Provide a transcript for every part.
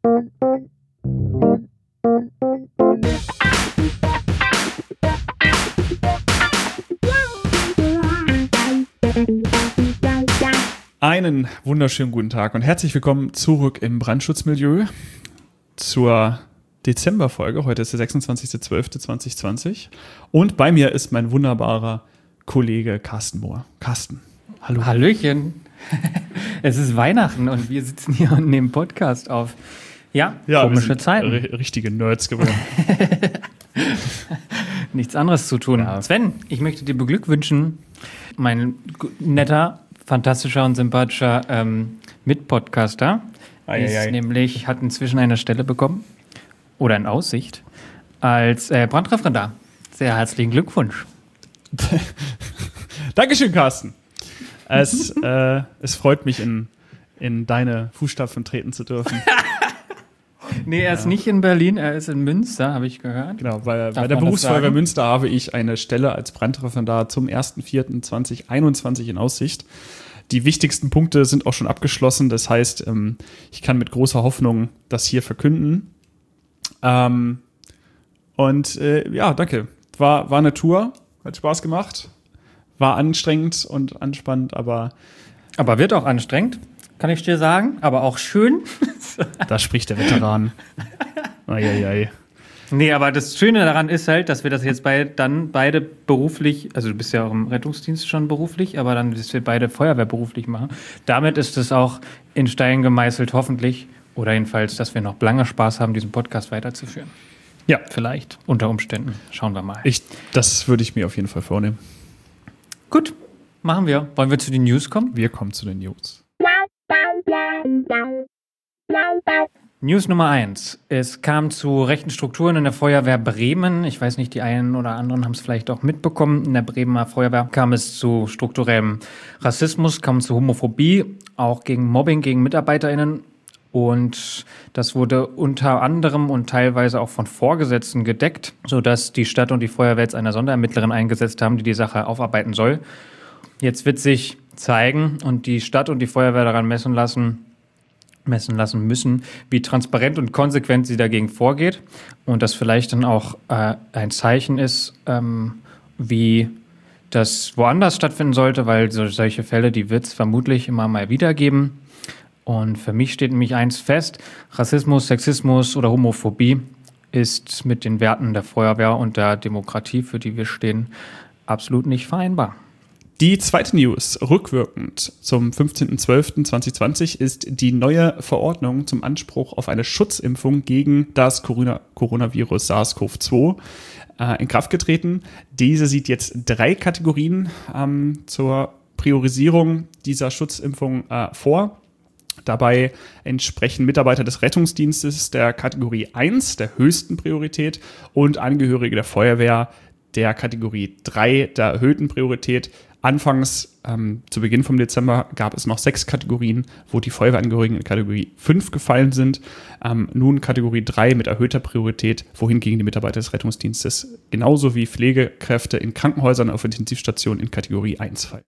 Einen wunderschönen guten Tag und herzlich willkommen zurück im Brandschutzmilieu zur Dezemberfolge. Heute ist der 26.12.2020 und bei mir ist mein wunderbarer Kollege Carsten Mohr. Carsten, hallo. Hallöchen. Es ist Weihnachten und wir sitzen hier und nehmen Podcast auf. Ja, komische Zeiten. Richtige Nerds geworden. Nichts anderes zu tun. Ja. Sven, ich möchte dir beglückwünschen, mein netter, fantastischer und sympathischer Mitpodcaster hat inzwischen eine Stelle bekommen oder in Aussicht als Brandreferendar. Sehr herzlichen Glückwunsch. Dankeschön, Carsten. Es freut mich, in deine Fußstapfen treten zu dürfen. Nee, er ist nicht in Berlin, er ist in Münster, habe ich gehört. Genau, bei der Berufsfeuerwehr Münster habe ich eine Stelle als Brandreferendar zum 1.4.2021 in Aussicht. Die wichtigsten Punkte sind auch schon abgeschlossen, das heißt, ich kann mit großer Hoffnung das hier verkünden. Danke. War eine Tour, hat Spaß gemacht, war anstrengend und anspannend, aber wird auch anstrengend, kann ich dir sagen, aber auch schön. Da spricht der Veteran. Eieiei. Nee, aber das Schöne daran ist halt, dass wir das jetzt beide beruflich, also du bist ja auch im Rettungsdienst schon beruflich, aber dann, dass wir beide Feuerwehr beruflich machen. Damit ist es auch in Stein gemeißelt, hoffentlich, oder jedenfalls, dass wir noch lange Spaß haben, diesen Podcast weiterzuführen. Ja. Vielleicht, unter Umständen. Schauen wir mal. Das würde ich mir auf jeden Fall vornehmen. Gut, machen wir. Wollen wir zu den News kommen? Wir kommen zu den News. News Nummer 1. Es kam zu rechten Strukturen in der Feuerwehr Bremen. Ich weiß nicht, die einen oder anderen haben es vielleicht auch mitbekommen. In der Bremer Feuerwehr kam es zu strukturellem Rassismus, kam zu Homophobie, auch gegen Mobbing gegen MitarbeiterInnen. Und das wurde unter anderem und teilweise auch von Vorgesetzten gedeckt, sodass die Stadt und die Feuerwehr jetzt eine Sonderermittlerin eingesetzt haben, die die Sache aufarbeiten soll. Jetzt wird sich zeigen und die Stadt und die Feuerwehr daran messen lassen müssen, wie transparent und konsequent sie dagegen vorgeht und das vielleicht dann auch ein Zeichen ist, wie das woanders stattfinden sollte, weil solche Fälle, die wird es vermutlich immer mal wieder geben. Und für mich steht nämlich eins fest: Rassismus, Sexismus oder Homophobie ist mit den Werten der Feuerwehr und der Demokratie, für die wir stehen, absolut nicht vereinbar. Die zweite News, rückwirkend zum 15.12.2020, ist die neue Verordnung zum Anspruch auf eine Schutzimpfung gegen das Coronavirus SARS-CoV-2 in Kraft getreten. Diese sieht jetzt 3 Kategorien zur Priorisierung dieser Schutzimpfung vor. Dabei entsprechen Mitarbeiter des Rettungsdienstes der Kategorie 1, der höchsten Priorität, und Angehörige der Feuerwehr der Kategorie 3, der erhöhten Priorität. Anfangs, zu Beginn vom Dezember, gab es noch 6 Kategorien, wo die Feuerwehrangehörigen in Kategorie 5 gefallen sind. Nun Kategorie 3 mit erhöhter Priorität, wohingegen die Mitarbeiter des Rettungsdienstes genauso wie Pflegekräfte in Krankenhäusern auf Intensivstationen in Kategorie 1 fallen.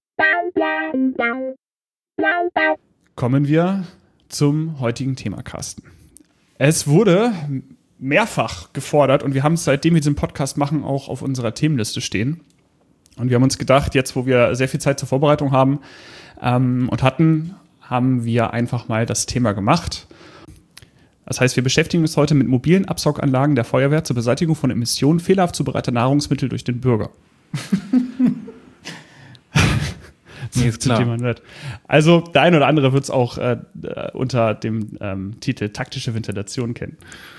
Kommen wir zum heutigen Thema, Carsten. Es wurde mehrfach gefordert und wir haben es, seitdem wir diesen Podcast machen, auch auf unserer Themenliste stehen. Und wir haben uns gedacht, jetzt wo wir sehr viel Zeit zur Vorbereitung haben haben wir einfach mal das Thema gemacht. Das heißt, wir beschäftigen uns heute mit mobilen Absauganlagen der Feuerwehr zur Beseitigung von Emissionen fehlerhaft zubereiteter Nahrungsmittel durch den Bürger. Nee, ist klar. Also der eine oder andere wird es auch unter dem Titel taktische Ventilation kennen.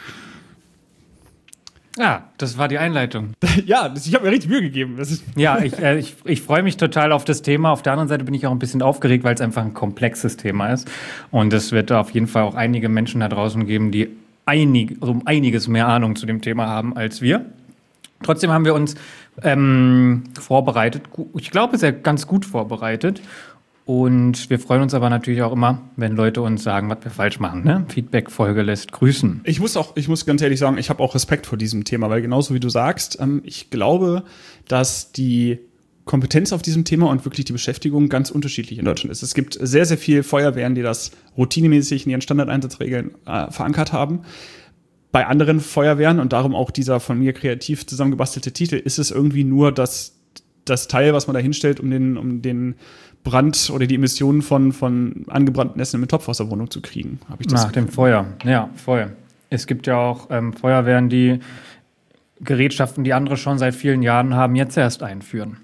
Ja, das war die Einleitung. Ja, ich habe mir richtig Mühe gegeben. Ich freue mich total auf das Thema. Auf der anderen Seite bin ich auch ein bisschen aufgeregt, weil es einfach ein komplexes Thema ist. Und es wird auf jeden Fall auch einige Menschen da draußen geben, die um einiges mehr Ahnung zu dem Thema haben als wir. Trotzdem haben wir uns vorbereitet. Ich glaube, sehr ganz gut vorbereitet. Und wir freuen uns aber natürlich auch immer, wenn Leute uns sagen, was wir falsch machen. Ne? Feedback-Folge lässt grüßen. Ich muss ganz ehrlich sagen, ich habe auch Respekt vor diesem Thema, weil genauso wie du sagst, ich glaube, dass die Kompetenz auf diesem Thema und wirklich die Beschäftigung ganz unterschiedlich in Deutschland ist. Es gibt sehr, sehr viele Feuerwehren, die das routinemäßig in ihren Standardeinsatzregeln verankert haben. Bei anderen Feuerwehren, und darum auch dieser von mir kreativ zusammengebastelte Titel, ist es irgendwie nur das Teil, was man da hinstellt, um den Brand oder die Emissionen von angebrannten Essen mit Topf aus der Wohnung zu kriegen. Habe ich das Nach dem Feuer, ja, voll. Es gibt ja auch Feuerwehren, die Gerätschaften, die andere schon seit vielen Jahren haben, jetzt erst einführen.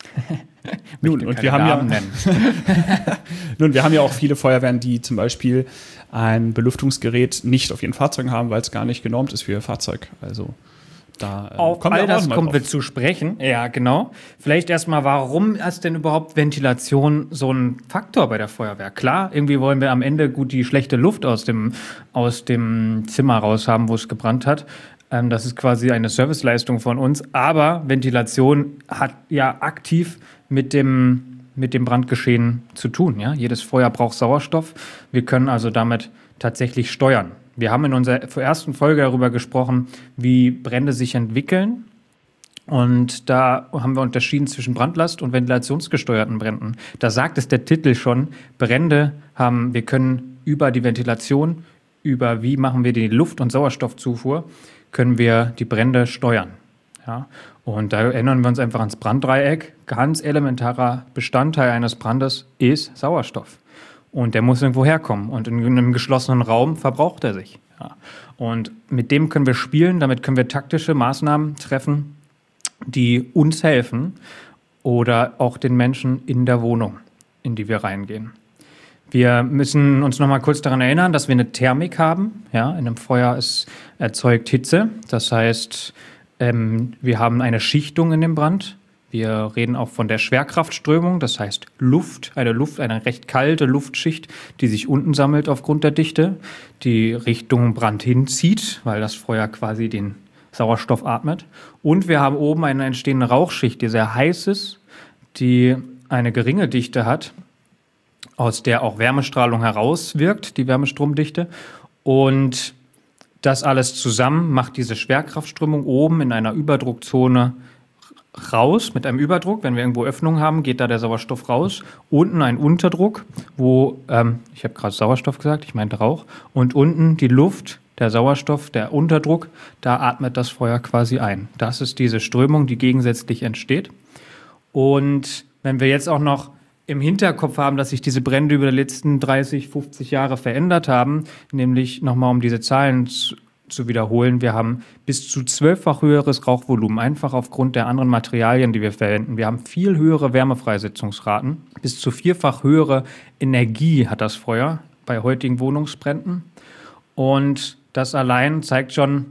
Nun, und wir haben ja auch viele Feuerwehren, die zum Beispiel ein Belüftungsgerät nicht auf ihren Fahrzeugen haben, weil es gar nicht genormt ist für ihr Fahrzeug. Also da auf all das kommen wir zu sprechen. Ja, genau. Vielleicht erstmal, warum ist denn überhaupt Ventilation so ein Faktor bei der Feuerwehr? Klar, irgendwie wollen wir am Ende gut die schlechte Luft aus dem Zimmer raus haben, wo es gebrannt hat. Das ist quasi eine Serviceleistung von uns. Aber Ventilation hat ja aktiv mit dem Brandgeschehen zu tun. Ja? Jedes Feuer braucht Sauerstoff. Wir können also damit tatsächlich steuern. Wir haben in unserer ersten Folge darüber gesprochen, wie Brände sich entwickeln. Und da haben wir unterschieden zwischen Brandlast und ventilationsgesteuerten Bränden. Da sagt es der Titel schon, wir können über die Ventilation, über wie machen wir die Luft- und Sauerstoffzufuhr, können wir die Brände steuern. Ja? Und da erinnern wir uns einfach ans Branddreieck. Ganz elementarer Bestandteil eines Brandes ist Sauerstoff. Und der muss irgendwo herkommen. Und in einem geschlossenen Raum verbraucht er sich. Ja. Und mit dem können wir spielen, damit können wir taktische Maßnahmen treffen, die uns helfen oder auch den Menschen in der Wohnung, in die wir reingehen. Wir müssen uns noch mal kurz daran erinnern, dass wir eine Thermik haben. Ja, in einem Feuer erzeugt Hitze. Das heißt, wir haben eine Schichtung in dem Brand. Wir reden auch von der Schwerkraftströmung, das heißt eine recht kalte Luftschicht, die sich unten sammelt aufgrund der Dichte, die Richtung Brand hinzieht, weil das Feuer quasi den Sauerstoff atmet. Und wir haben oben eine entstehende Rauchschicht, die sehr heiß ist, die eine geringe Dichte hat, aus der auch Wärmestrahlung herauswirkt, die Wärmestromdichte. Und das alles zusammen macht diese Schwerkraftströmung oben in einer Überdruckzone raus, mit einem Überdruck. Wenn wir irgendwo Öffnungen haben, geht da der Sauerstoff raus. Unten ein Unterdruck, ich habe gerade Sauerstoff gesagt, ich meinte Rauch. Und unten die Luft, der Sauerstoff, der Unterdruck, da atmet das Feuer quasi ein. Das ist diese Strömung, die gegensätzlich entsteht. Und wenn wir jetzt auch noch im Hinterkopf haben, dass sich diese Brände über die letzten 30, 50 Jahre verändert haben, nämlich nochmal um diese Zahlen zu wiederholen, wir haben bis zu 12-fach höheres Rauchvolumen, einfach aufgrund der anderen Materialien, die wir verwenden. Wir haben viel höhere Wärmefreisetzungsraten, bis zu 4-fach höhere Energie hat das Feuer bei heutigen Wohnungsbränden. Und das allein zeigt schon,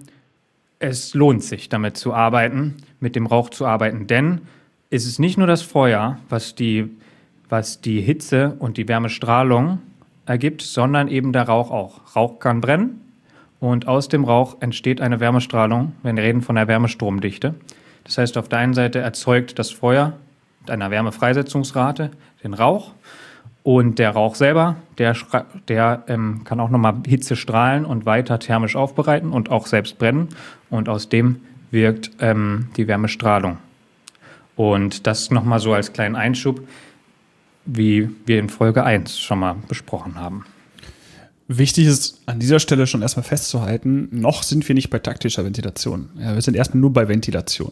es lohnt sich, damit zu arbeiten, mit dem Rauch zu arbeiten. Denn es ist nicht nur das Feuer, was die Hitze und die Wärmestrahlung ergibt, sondern eben der Rauch auch. Rauch kann brennen und aus dem Rauch entsteht eine Wärmestrahlung. Wir reden von der Wärmestromdichte. Das heißt, auf der einen Seite erzeugt das Feuer mit einer Wärmefreisetzungsrate den Rauch und der Rauch selber, der kann auch nochmal Hitze strahlen und weiter thermisch aufbereiten und auch selbst brennen. Und aus dem wirkt die Wärmestrahlung. Und das nochmal so als kleinen Einschub, wie wir in Folge 1 schon mal besprochen haben. Wichtig ist an dieser Stelle schon erstmal festzuhalten, noch sind wir nicht bei taktischer Ventilation. Ja, wir sind erstmal nur bei Ventilation.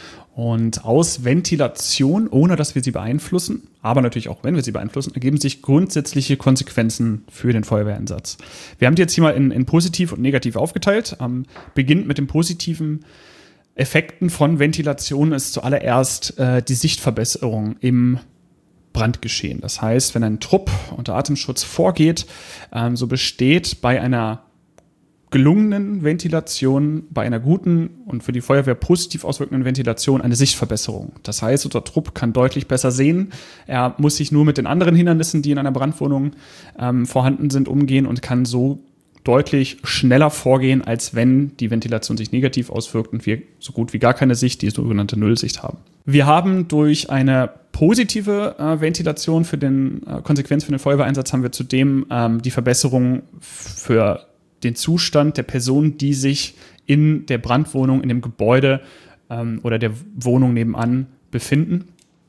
Und aus Ventilation, ohne dass wir sie beeinflussen, aber natürlich auch, wenn wir sie beeinflussen, ergeben sich grundsätzliche Konsequenzen für den Feuerwehreinsatz. Wir haben die jetzt hier mal in positiv und negativ aufgeteilt. Beginnt mit den positiven Effekten von Ventilation ist zuallererst die Sichtverbesserung im Brandgeschehen. Das heißt, wenn ein Trupp unter Atemschutz vorgeht, so besteht bei einer gelungenen Ventilation, bei einer guten und für die Feuerwehr positiv auswirkenden Ventilation eine Sichtverbesserung. Das heißt, unser Trupp kann deutlich besser sehen. Er muss sich nur mit den anderen Hindernissen, die in einer Brandwohnung vorhanden sind, umgehen und kann so deutlich schneller vorgehen, als wenn die Ventilation sich negativ auswirkt und wir so gut wie gar keine Sicht, die sogenannte Nullsicht haben. Wir haben durch eine positive Ventilation Konsequenz für den Feuerwehreinsatz haben wir zudem die Verbesserung für den Zustand der Person, die sich in der Brandwohnung, in dem Gebäude oder der Wohnung nebenan befinden.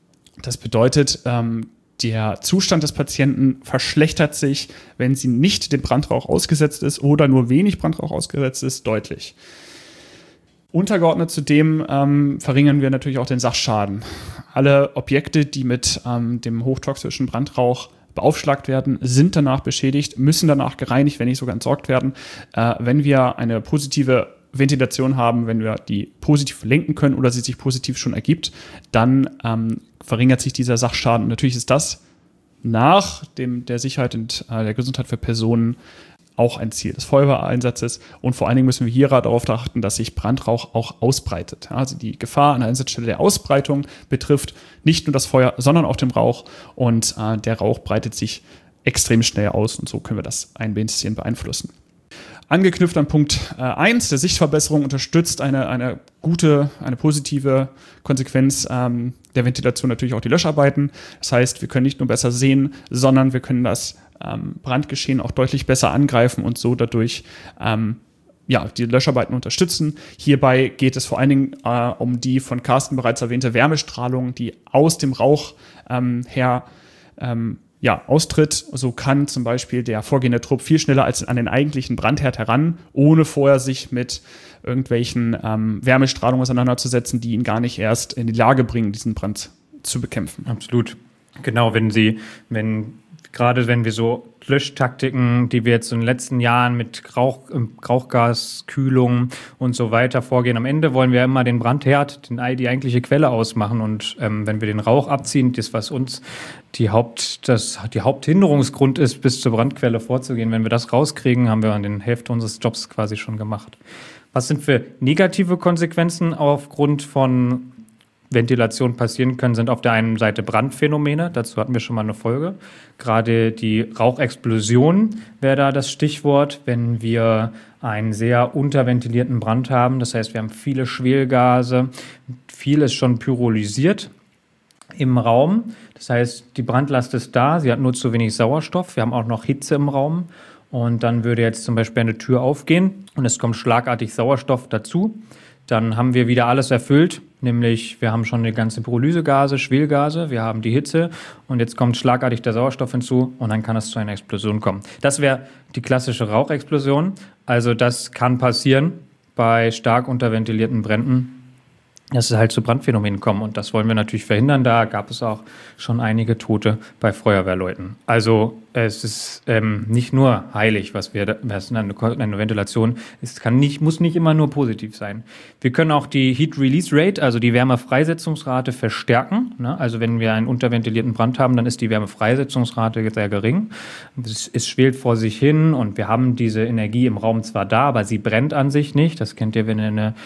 Das bedeutet, der Zustand des Patienten verschlechtert sich, wenn sie nicht dem Brandrauch ausgesetzt ist oder nur wenig Brandrauch ausgesetzt ist, deutlich. Untergeordnet zudem verringern wir natürlich auch den Sachschaden. Alle Objekte, die mit dem hochtoxischen Brandrauch beaufschlagt werden, sind danach beschädigt, müssen danach gereinigt, wenn nicht sogar entsorgt werden. Wenn wir eine positive Ventilation haben, wenn wir die positiv lenken können oder sie sich positiv schon ergibt, dann verringert sich dieser Sachschaden. Und natürlich ist das nach der Sicherheit und der Gesundheit für Personen auch ein Ziel des Feuerwehreinsatzes. Und vor allen Dingen müssen wir hier darauf achten, dass sich Brandrauch auch ausbreitet. Also die Gefahr an der Einsatzstelle der Ausbreitung betrifft nicht nur das Feuer, sondern auch den Rauch. Und der Rauch breitet sich extrem schnell aus. Und so können wir das ein bisschen beeinflussen. Angeknüpft an Punkt 1, der Sichtverbesserung unterstützt eine positive Konsequenz der Ventilation natürlich auch die Löscharbeiten. Das heißt, wir können nicht nur besser sehen, sondern wir können das Brandgeschehen auch deutlich besser angreifen und so dadurch die Löscharbeiten unterstützen. Hierbei geht es vor allen Dingen um die von Carsten bereits erwähnte Wärmestrahlung, die aus dem Rauch austritt. So kann zum Beispiel der vorgehende Trupp viel schneller als an den eigentlichen Brandherd heran, ohne vorher sich mit irgendwelchen Wärmestrahlungen auseinanderzusetzen, die ihn gar nicht erst in die Lage bringen, diesen Brand zu bekämpfen. Absolut. Genau, wenn wir so Löschtaktiken, die wir jetzt in den letzten Jahren mit Rauchgaskühlung und so weiter vorgehen. Am Ende wollen wir immer den Brandherd, die eigentliche Quelle ausmachen. Und wenn wir den Rauch abziehen, das, was uns die Haupthinderungsgrund ist, bis zur Brandquelle vorzugehen, wenn wir das rauskriegen, haben wir an den Hälfte unseres Jobs quasi schon gemacht. Was sind für negative Konsequenzen aufgrund von Ventilation passieren können, sind auf der einen Seite Brandphänomene. Dazu hatten wir schon mal eine Folge. Gerade die Rauchexplosion wäre da das Stichwort, wenn wir einen sehr unterventilierten Brand haben. Das heißt, wir haben viele Schwelgase, viel ist schon pyrolysiert im Raum. Das heißt, die Brandlast ist da, sie hat nur zu wenig Sauerstoff. Wir haben auch noch Hitze im Raum. Und dann würde jetzt zum Beispiel eine Tür aufgehen und es kommt schlagartig Sauerstoff dazu. Dann haben wir wieder alles erfüllt, nämlich wir haben schon die ganze Pyrolysegase, Schwelgase, wir haben die Hitze und jetzt kommt schlagartig der Sauerstoff hinzu und dann kann es zu einer Explosion kommen. Das wäre die klassische Rauchexplosion. Also das kann passieren bei stark unterventilierten Bränden, dass es halt zu Brandphänomenen kommen und das wollen wir natürlich verhindern. Da gab es auch schon einige Tote bei Feuerwehrleuten. Also es ist nicht nur heilig, was eine Ventilation ist. Muss nicht immer nur positiv sein. Wir können auch die Heat Release Rate, also die Wärmefreisetzungsrate verstärken. Ne? Also wenn wir einen unterventilierten Brand haben, dann ist die Wärmefreisetzungsrate sehr gering. Es schwelt vor sich hin und wir haben diese Energie im Raum zwar da, aber sie brennt an sich nicht. Das kennt ihr,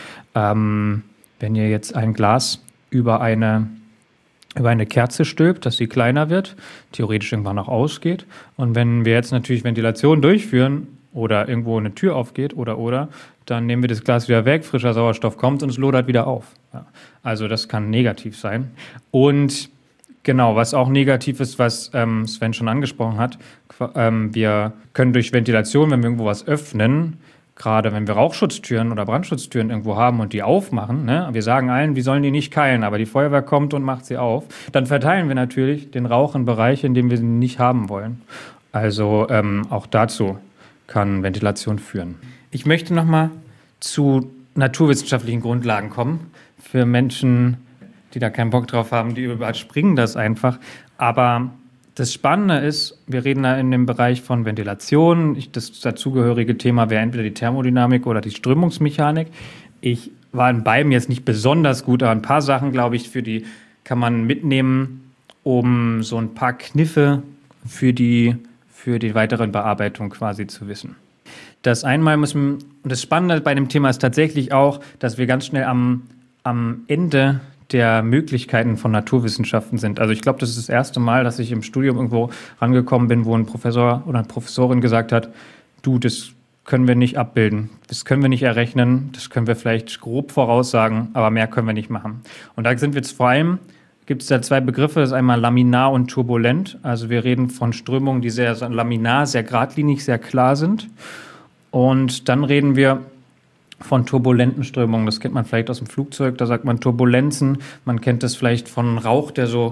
wenn ihr jetzt ein Glas über eine Kerze stülpt, dass sie kleiner wird, theoretisch irgendwann auch ausgeht. Und wenn wir jetzt natürlich Ventilation durchführen oder irgendwo eine Tür aufgeht oder, dann nehmen wir das Glas wieder weg, frischer Sauerstoff kommt und es lodert wieder auf. Ja. Also das kann negativ sein. Und genau, was auch negativ ist, was Sven schon angesprochen hat, wir können durch Ventilation, wenn wir irgendwo was öffnen, gerade wenn wir Rauchschutztüren oder Brandschutztüren irgendwo haben und die aufmachen, ne? Wir sagen allen, wir sollen die nicht keilen, aber die Feuerwehr kommt und macht sie auf, dann verteilen wir natürlich den Rauch in Bereiche, in denen wir sie nicht haben wollen. Also auch dazu kann Ventilation führen. Ich möchte nochmal zu naturwissenschaftlichen Grundlagen kommen. Für Menschen, die da keinen Bock drauf haben, die überspringen das einfach. Aber das Spannende ist, wir reden da in dem Bereich von Ventilation. Das dazugehörige Thema wäre entweder die Thermodynamik oder die Strömungsmechanik. Ich war in beidem jetzt nicht besonders gut, aber ein paar Sachen, glaube ich, kann man mitnehmen, um so ein paar Kniffe für die weitere Bearbeitung quasi zu wissen. Das Spannende bei dem Thema ist tatsächlich auch, dass wir ganz schnell am Ende der Möglichkeiten von Naturwissenschaften sind. Also ich glaube, das ist das erste Mal, dass ich im Studium irgendwo rangekommen bin, wo ein Professor oder eine Professorin gesagt hat, du, das können wir nicht abbilden, das können wir nicht errechnen, das können wir vielleicht grob voraussagen, aber mehr können wir nicht machen. Und da sind wir jetzt vor allem, gibt es da zwei Begriffe, das ist einmal laminar und turbulent. Also wir reden von Strömungen, die sehr laminar, sehr geradlinig, sehr klar sind. Und dann reden wir von turbulenten Strömungen. Das kennt man vielleicht aus dem Flugzeug, da sagt man Turbulenzen. Man kennt das vielleicht von Rauch, der so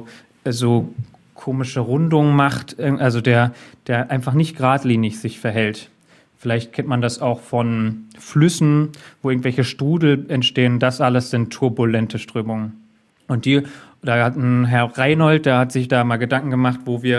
so komische Rundungen macht, also der einfach nicht geradlinig sich verhält. Vielleicht kennt man das auch von Flüssen, wo irgendwelche Strudel entstehen. Das alles sind turbulente Strömungen. Und da hat ein Herr Reinhold, der hat sich da mal Gedanken gemacht,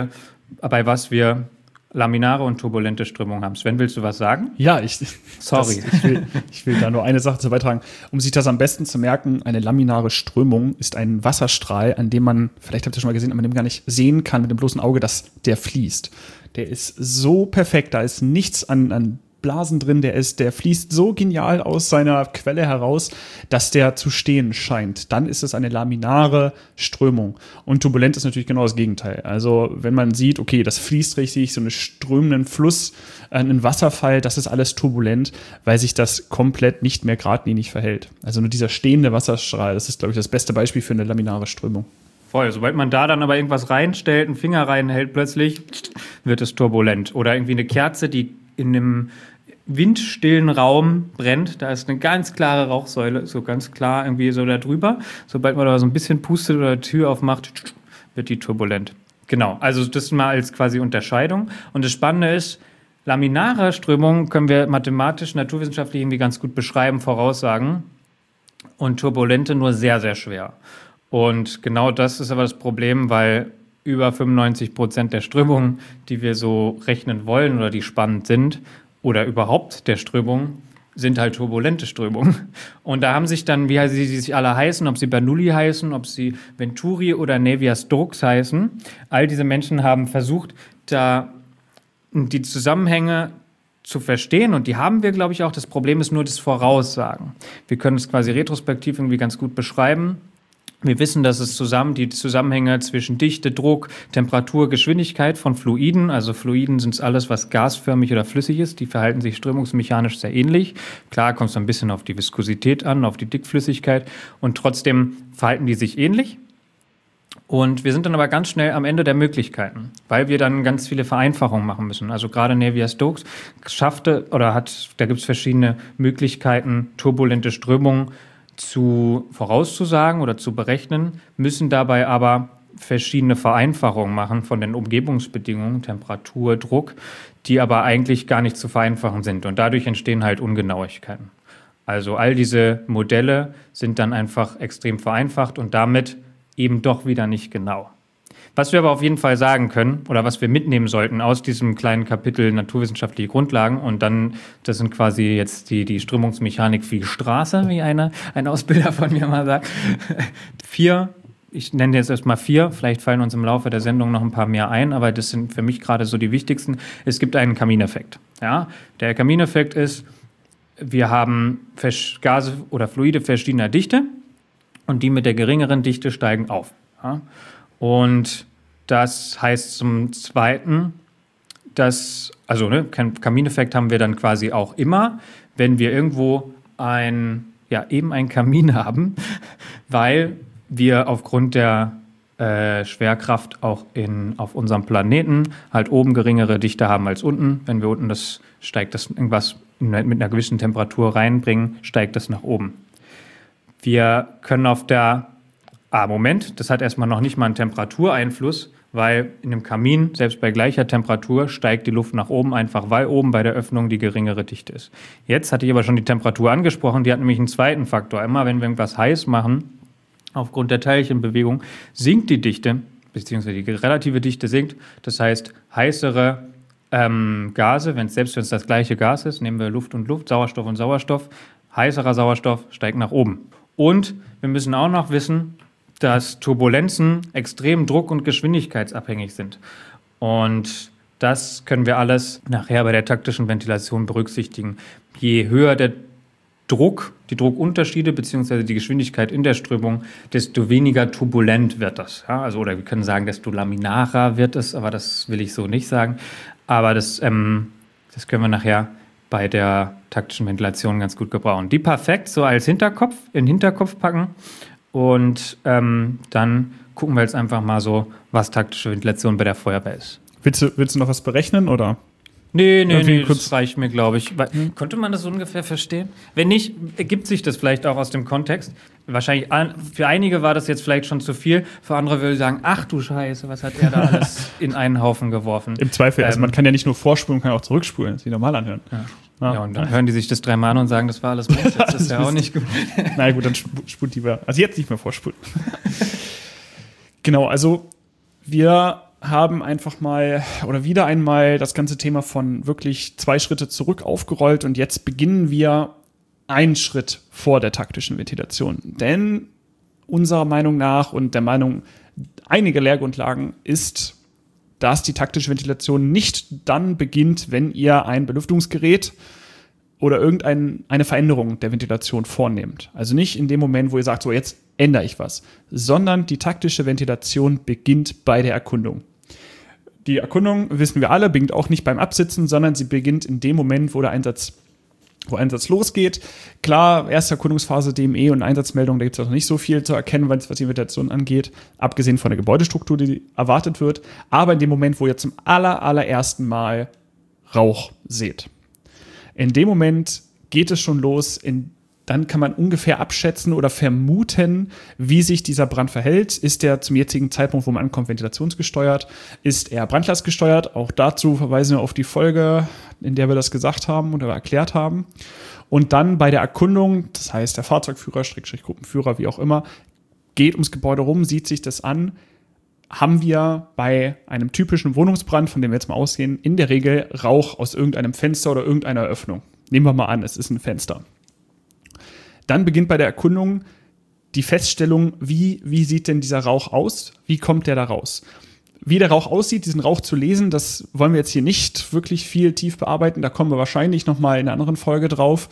bei was wir laminare und turbulente Strömungen haben. Sven, willst du was sagen? Ja, Sorry. Ich will da nur eine Sache zu beitragen. Um sich das am besten zu merken, eine laminare Strömung ist ein Wasserstrahl, an dem man, vielleicht habt ihr schon mal gesehen, an dem gar nicht sehen kann mit dem bloßen Auge, dass der fließt. Der ist so perfekt, da ist nichts an Blasen drin, der fließt so genial aus seiner Quelle heraus, dass der zu stehen scheint. Dann ist es eine laminare Strömung. Und turbulent ist natürlich genau das Gegenteil. Also wenn man sieht, okay, das fließt richtig, so einen strömenden Fluss, einen Wasserfall, das ist alles turbulent, weil sich das komplett nicht mehr geradlinig verhält. Also nur dieser stehende Wasserstrahl, das ist, glaube ich, das beste Beispiel für eine laminare Strömung. Voll, sobald man da dann aber irgendwas reinstellt, einen Finger reinhält, plötzlich wird es turbulent. Oder irgendwie eine Kerze, die in einem windstillen Raum brennt, da ist eine ganz klare Rauchsäule, so ganz klar irgendwie so da drüber. Sobald man da so ein bisschen pustet oder die Tür aufmacht, wird die turbulent. Genau, also das mal als quasi Unterscheidung. Und das Spannende ist, laminare Strömungen können wir mathematisch, naturwissenschaftlich irgendwie ganz gut beschreiben, voraussagen. Und turbulente nur sehr, sehr schwer. Und genau das ist aber das Problem, weil über 95% der Strömungen, die wir so rechnen wollen oder die spannend sind, oder überhaupt der Strömungen, sind halt turbulente Strömungen. Und da haben sich dann, wie sie sich alle heißen, ob sie Bernoulli heißen, ob sie Venturi oder Navier-Stokes heißen, all diese Menschen haben versucht, da die Zusammenhänge zu verstehen. Und die haben wir, glaube ich, auch. Das Problem ist nur das Voraussagen. Wir können es quasi retrospektiv irgendwie ganz gut beschreiben. Wir wissen, dass es die Zusammenhänge zwischen Dichte, Druck, Temperatur, Geschwindigkeit von Fluiden, also Fluiden sind alles, was gasförmig oder flüssig ist, die verhalten sich strömungsmechanisch sehr ähnlich. Klar kommt es ein bisschen auf die Viskosität an, auf die Dickflüssigkeit und trotzdem verhalten die sich ähnlich. Und wir sind dann aber ganz schnell am Ende der Möglichkeiten, weil wir dann ganz viele Vereinfachungen machen müssen. Also gerade Navier-Stokes da gibt es verschiedene Möglichkeiten, turbulente Strömungen vorauszusagen oder zu berechnen, müssen dabei aber verschiedene Vereinfachungen machen von den Umgebungsbedingungen, Temperatur, Druck, die aber eigentlich gar nicht zu vereinfachen sind. Und dadurch entstehen halt Ungenauigkeiten. Also all diese Modelle sind dann einfach extrem vereinfacht und damit eben doch wieder nicht genau. Was wir aber auf jeden Fall sagen können oder was wir mitnehmen sollten aus diesem kleinen Kapitel naturwissenschaftliche Grundlagen und dann, das sind quasi jetzt die Strömungsmechanik wie Straße, wie ein Ausbilder von mir mal sagt. 4, ich nenne jetzt erstmal 4, vielleicht fallen uns im Laufe der Sendung noch ein paar mehr ein, aber das sind für mich gerade so die wichtigsten. Es gibt einen Kamineffekt. Ja? Der Kamineffekt ist, wir haben Gase oder Fluide verschiedener Dichte und die mit der geringeren Dichte steigen auf. Ja? Und das heißt zum Zweiten, Kamineffekt haben wir dann quasi auch immer, wenn wir irgendwo einen Kamin haben, weil wir aufgrund der Schwerkraft auch auf unserem Planeten halt oben geringere Dichte haben als unten. Wenn wir unten steigt das irgendwas mit einer gewissen Temperatur reinbringen, steigt das nach oben. Wir können das hat erstmal noch nicht mal einen Temperatureinfluss, weil in einem Kamin, selbst bei gleicher Temperatur, steigt die Luft nach oben, einfach weil oben bei der Öffnung die geringere Dichte ist. Jetzt hatte ich aber schon die Temperatur angesprochen, die hat nämlich einen zweiten Faktor. Immer wenn wir irgendwas heiß machen, aufgrund der Teilchenbewegung, sinkt die Dichte, beziehungsweise die relative Dichte sinkt. Das heißt, heißere Gase, selbst wenn es das gleiche Gas ist, nehmen wir Luft und Luft, Sauerstoff und Sauerstoff, heißerer Sauerstoff steigt nach oben. Und wir müssen auch noch wissen, dass Turbulenzen extrem druck- und geschwindigkeitsabhängig sind. Und das können wir alles nachher bei der taktischen Ventilation berücksichtigen. Je höher der Druck, die Druckunterschiede bzw. die Geschwindigkeit in der Strömung, desto weniger turbulent wird das. Ja? Oder wir können sagen, desto laminarer wird es, aber das will ich so nicht sagen. Aber das können wir nachher bei der taktischen Ventilation ganz gut gebrauchen. Die perfekt so als in den Hinterkopf packen. Und dann gucken wir jetzt einfach mal so, was taktische Ventilation bei der Feuerwehr ist. Willst du noch was berechnen, oder? Nee, das reicht mir, glaube ich. Konnte man das ungefähr verstehen? Wenn nicht, ergibt sich das vielleicht auch aus dem Kontext. Wahrscheinlich für einige war das jetzt vielleicht schon zu viel, für andere würde ich sagen, ach du Scheiße, was hat er da alles in einen Haufen geworfen? Im Zweifel, also man kann ja nicht nur vorspulen, man kann auch zurückspulen, sich normal anhören. Ja, und dann hören die sich das 3-mal an und sagen, das war alles Mist. Das ist ja auch nicht gut. Na gut, dann spult lieber. Also jetzt nicht mehr vorspulen. Genau, also wir haben einfach mal oder wieder einmal das ganze Thema von wirklich 2 Schritte zurück aufgerollt und jetzt beginnen wir einen Schritt vor der taktischen Ventilation. Denn unserer Meinung nach und der Meinung einiger Lehrgrundlagen ist, dass die taktische Ventilation nicht dann beginnt, wenn ihr ein Belüftungsgerät oder irgendeine Veränderung der Ventilation vornehmt. Also nicht in dem Moment, wo ihr sagt, so jetzt ändere ich was, sondern die taktische Ventilation beginnt bei der Erkundung. Die Erkundung, wissen wir alle, beginnt auch nicht beim Absitzen, sondern sie beginnt in dem Moment, wo Einsatz losgeht. Klar, erste Erkundungsphase, DME und Einsatzmeldung, da gibt es auch noch nicht so viel zu erkennen, was die Ventilation angeht, abgesehen von der Gebäudestruktur, die erwartet wird. Aber in dem Moment, wo ihr zum allerersten Mal Rauch seht, in dem Moment geht es schon los, dann kann man ungefähr abschätzen oder vermuten, wie sich dieser Brand verhält. Ist der zum jetzigen Zeitpunkt, wo man ankommt, ventilationsgesteuert? Ist er brandlastgesteuert? Auch dazu verweisen wir auf die Folge, in der wir das gesagt haben oder erklärt haben. Und dann bei der Erkundung, das heißt der Fahrzeugführer, Gruppenführer, wie auch immer, geht ums Gebäude rum, sieht sich das an, haben wir bei einem typischen Wohnungsbrand, von dem wir jetzt mal ausgehen, in der Regel Rauch aus irgendeinem Fenster oder irgendeiner Öffnung. Nehmen wir mal an, es ist ein Fenster. Dann beginnt bei der Erkundung die Feststellung, wie sieht denn dieser Rauch aus? Wie kommt der da raus? Wie der Rauch aussieht, diesen Rauch zu lesen, das wollen wir jetzt hier nicht wirklich viel tief bearbeiten. Da kommen wir wahrscheinlich nochmal in einer anderen Folge drauf.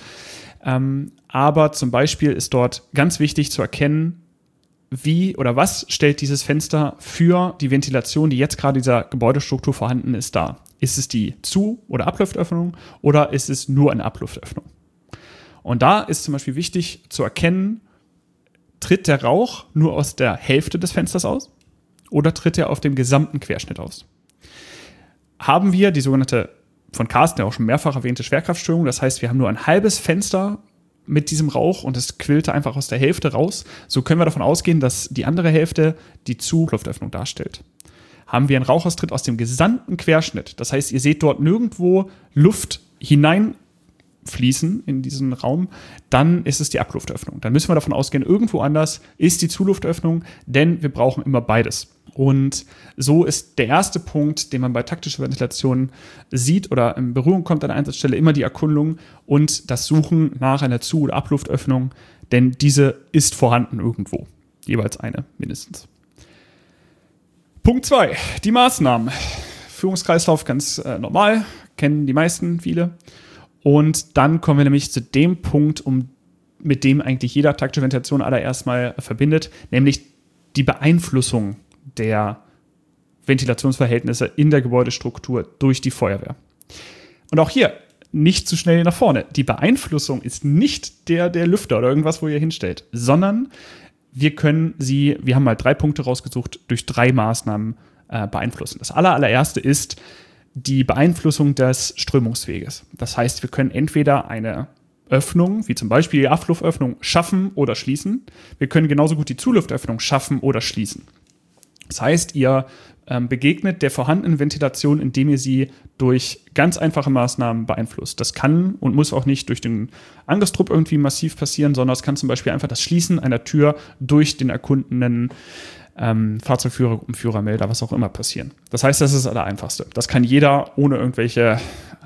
Aber zum Beispiel ist dort ganz wichtig zu erkennen, wie oder was stellt dieses Fenster für die Ventilation, die jetzt gerade dieser Gebäudestruktur vorhanden ist, dar? Ist es die Zu- oder Abluftöffnung oder ist es nur eine Abluftöffnung? Und da ist zum Beispiel wichtig zu erkennen, tritt der Rauch nur aus der Hälfte des Fensters aus oder tritt er auf dem gesamten Querschnitt aus? Haben wir die sogenannte, von Carsten ja auch schon mehrfach erwähnte Schwerkraftstörung, das heißt, wir haben nur ein halbes Fenster mit diesem Rauch und es quillte einfach aus der Hälfte raus, so können wir davon ausgehen, dass die andere Hälfte die Zuluftöffnung darstellt. Haben wir einen Rauchaustritt aus dem gesamten Querschnitt, das heißt, ihr seht dort nirgendwo Luft hineinfließen in diesen Raum, dann ist es die Abluftöffnung. Dann müssen wir davon ausgehen, irgendwo anders ist die Zuluftöffnung, denn wir brauchen immer beides. Und so ist der erste Punkt, den man bei taktischer Ventilation sieht oder in Berührung kommt an der Einsatzstelle, immer die Erkundung und das Suchen nach einer Zu- oder Abluftöffnung, denn diese ist vorhanden irgendwo. Jeweils eine mindestens. Punkt 2, die Maßnahmen. Führungskreislauf ganz normal, kennen die meisten, viele. Und dann kommen wir nämlich zu dem Punkt, mit dem eigentlich jeder taktische Ventilation allererst mal verbindet, nämlich die Beeinflussung der Ventilationsverhältnisse in der Gebäudestruktur durch die Feuerwehr. Und auch hier nicht zu schnell nach vorne. Die Beeinflussung ist nicht der Lüfter oder irgendwas, wo ihr hinstellt, sondern wir haben mal 3 Punkte rausgesucht, durch 3 Maßnahmen beeinflussen. Das allererste ist die Beeinflussung des Strömungsweges. Das heißt, wir können entweder eine Öffnung, wie zum Beispiel die Abluftöffnung, schaffen oder schließen. Wir können genauso gut die Zuluftöffnung schaffen oder schließen. Das heißt, ihr begegnet der vorhandenen Ventilation, indem ihr sie durch ganz einfache Maßnahmen beeinflusst. Das kann und muss auch nicht durch den Angriffstrupp irgendwie massiv passieren, sondern es kann zum Beispiel einfach das Schließen einer Tür durch den erkundenden Fahrzeugführer, Gruppenführer, Melder, was auch immer passieren. Das heißt, das ist das Allereinfachste. Das kann jeder ohne irgendwelche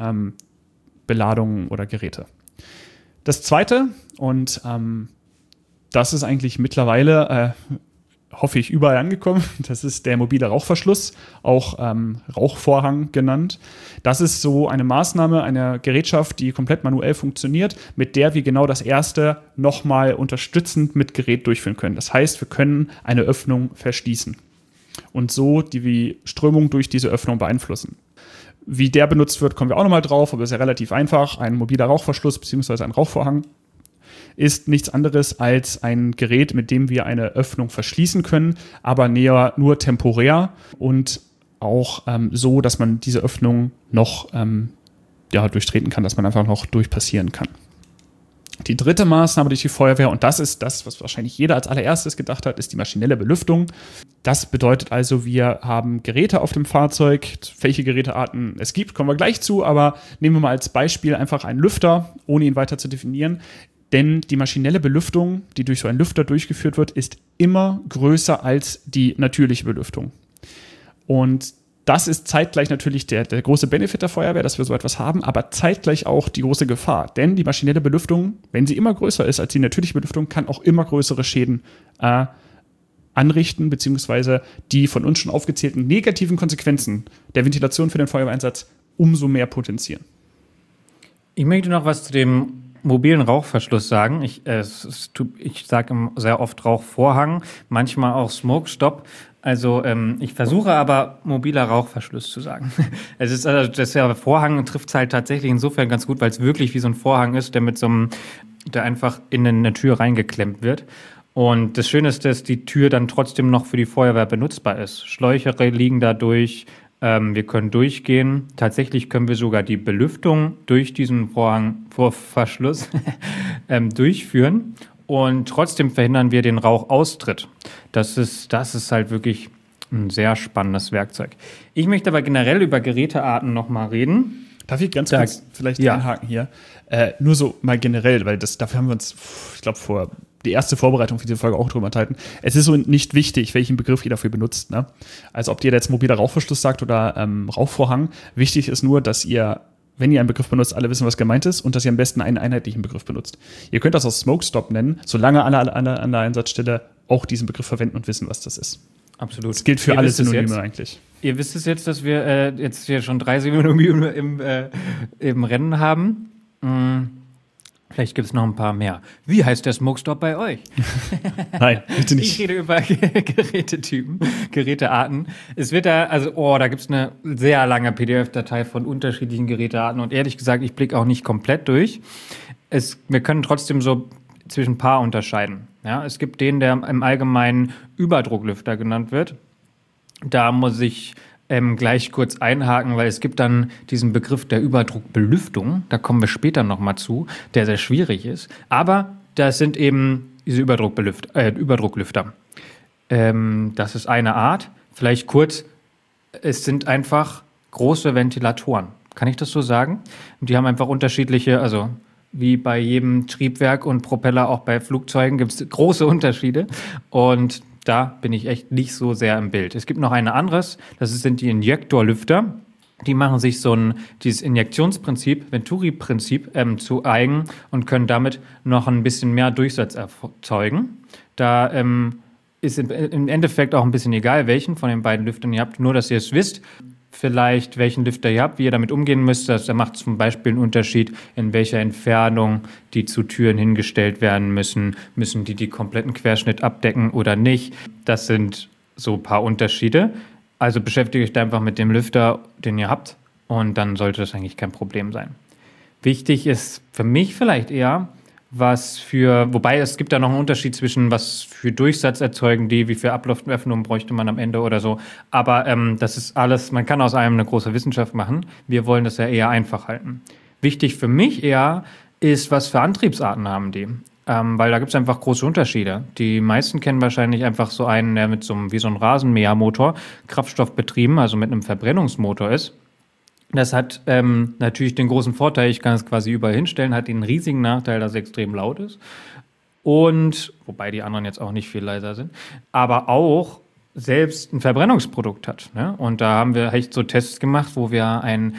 Beladungen oder Geräte. Das Zweite, und das ist eigentlich mittlerweile, hoffe ich, überall angekommen, das ist der mobile Rauchverschluss, auch Rauchvorhang genannt. Das ist so eine Maßnahme, eine Gerätschaft, die komplett manuell funktioniert, mit der wir genau das erste nochmal unterstützend mit Gerät durchführen können. Das heißt, wir können eine Öffnung verschließen und so die Strömung durch diese Öffnung beeinflussen. Wie der benutzt wird, kommen wir auch nochmal drauf, aber es ist ja relativ einfach. Ein mobiler Rauchverschluss bzw. ein Rauchvorhang ist nichts anderes als ein Gerät, mit dem wir eine Öffnung verschließen können, aber nur temporär und auch so, dass man diese Öffnung noch durchtreten kann, dass man einfach noch durchpassieren kann. Die dritte Maßnahme durch die Feuerwehr, und das ist das, was wahrscheinlich jeder als allererstes gedacht hat, ist die maschinelle Belüftung. Das bedeutet also, wir haben Geräte auf dem Fahrzeug. Welche Gerätearten es gibt, kommen wir gleich zu, aber nehmen wir mal als Beispiel einfach einen Lüfter, ohne ihn weiter zu definieren. Denn die maschinelle Belüftung, die durch so einen Lüfter durchgeführt wird, ist immer größer als die natürliche Belüftung. Und das ist zeitgleich natürlich der große Benefit der Feuerwehr, dass wir so etwas haben, aber zeitgleich auch die große Gefahr. Denn die maschinelle Belüftung, wenn sie immer größer ist als die natürliche Belüftung, kann auch immer größere Schäden anrichten, beziehungsweise die von uns schon aufgezählten negativen Konsequenzen der Ventilation für den Feuerwehreinsatz umso mehr potenzieren. Ich möchte noch was zu dem mobilen Rauchverschluss sagen. Ich sage sehr oft Rauchvorhang, manchmal auch Smoke Stop. Also ich versuche aber mobiler Rauchverschluss zu sagen. Der Vorhang trifft es halt tatsächlich insofern ganz gut, weil es wirklich wie so ein Vorhang ist, der einfach in eine Tür reingeklemmt wird. Und das Schöne ist, dass die Tür dann trotzdem noch für die Feuerwehr benutzbar ist. Schläuche liegen da durch, wir können durchgehen. Tatsächlich können wir sogar die Belüftung durch diesen Vorhangverschluss durchführen. Und trotzdem verhindern wir den Rauchaustritt. Das ist halt wirklich ein sehr spannendes Werkzeug. Ich möchte aber generell über Gerätearten nochmal reden. Darf ich ganz kurz vielleicht einhaken hier? Nur so mal generell, weil dafür haben wir uns, ich glaube, die erste Vorbereitung für diese Folge auch drüber unterhalten. Es ist so nicht wichtig, welchen Begriff ihr dafür benutzt. Ne? Also ob ihr jetzt mobiler Rauchverschluss sagt oder Rauchvorhang. Wichtig ist nur, dass ihr, wenn ihr einen Begriff benutzt, alle wissen, was gemeint ist und dass ihr am besten einen einheitlichen Begriff benutzt. Ihr könnt das auch Smoke Stop nennen, solange alle an der Einsatzstelle auch diesen Begriff verwenden und wissen, was das ist. Absolut. Das gilt für alle Synonyme eigentlich. Ihr wisst es jetzt, dass wir jetzt hier schon 3 Synonyme im Rennen haben. Vielleicht gibt es noch ein paar mehr. Wie heißt der Smoke Stop bei euch? Nein, bitte nicht. Ich rede über Gerätetypen, Gerätearten. Es wird da gibt es eine sehr lange PDF-Datei von unterschiedlichen Gerätearten und ehrlich gesagt, ich blicke auch nicht komplett durch. Wir können trotzdem so zwischen ein paar unterscheiden. Ja, es gibt den, der im Allgemeinen Überdrucklüfter genannt wird. Da muss ich gleich kurz einhaken, weil es gibt dann diesen Begriff der Überdruckbelüftung, da kommen wir später nochmal zu, der sehr schwierig ist. Aber das sind eben diese Überdrucklüfter. Das ist eine Art. Vielleicht kurz, es sind einfach große Ventilatoren. Kann ich das so sagen? Und die haben einfach unterschiedliche, also wie bei jedem Triebwerk und Propeller, auch bei Flugzeugen gibt es große Unterschiede. Und da bin ich echt nicht so sehr im Bild. Es gibt noch ein anderes, sind die Injektorlüfter. Die machen sich dieses Injektionsprinzip, Venturi-Prinzip zu eigen und können damit noch ein bisschen mehr Durchsatz erzeugen. Da ist im Endeffekt auch ein bisschen egal, welchen von den beiden Lüftern ihr habt, nur dass ihr es wisst. Vielleicht welchen Lüfter ihr habt, wie ihr damit umgehen müsst. Da macht zum Beispiel einen Unterschied, in welcher Entfernung die zu Türen hingestellt werden müssen. Müssen die kompletten Querschnitt abdecken oder nicht? Das sind so ein paar Unterschiede. Also beschäftigt euch da einfach mit dem Lüfter, den ihr habt und dann sollte das eigentlich kein Problem sein. Wichtig ist für mich vielleicht eher, wobei es gibt da noch einen Unterschied zwischen was für Durchsatz erzeugen die, wie viel Abluftöffnung bräuchte man am Ende oder so. Aber das ist alles, man kann aus einem eine große Wissenschaft machen. Wir wollen das ja eher einfach halten. Wichtig für mich eher ist, was für Antriebsarten haben die. Weil da gibt es einfach große Unterschiede. Die meisten kennen wahrscheinlich einfach so einen, der mit wie so einem Rasenmähermotor, kraftstoffbetrieben, also mit einem Verbrennungsmotor ist. Das hat natürlich den großen Vorteil, ich kann es quasi überall hinstellen, hat den riesigen Nachteil, dass es extrem laut ist. Und, wobei die anderen jetzt auch nicht viel leiser sind, aber auch selbst ein Verbrennungsprodukt hat. Ne? Und da haben wir echt so Tests gemacht, wo wir ein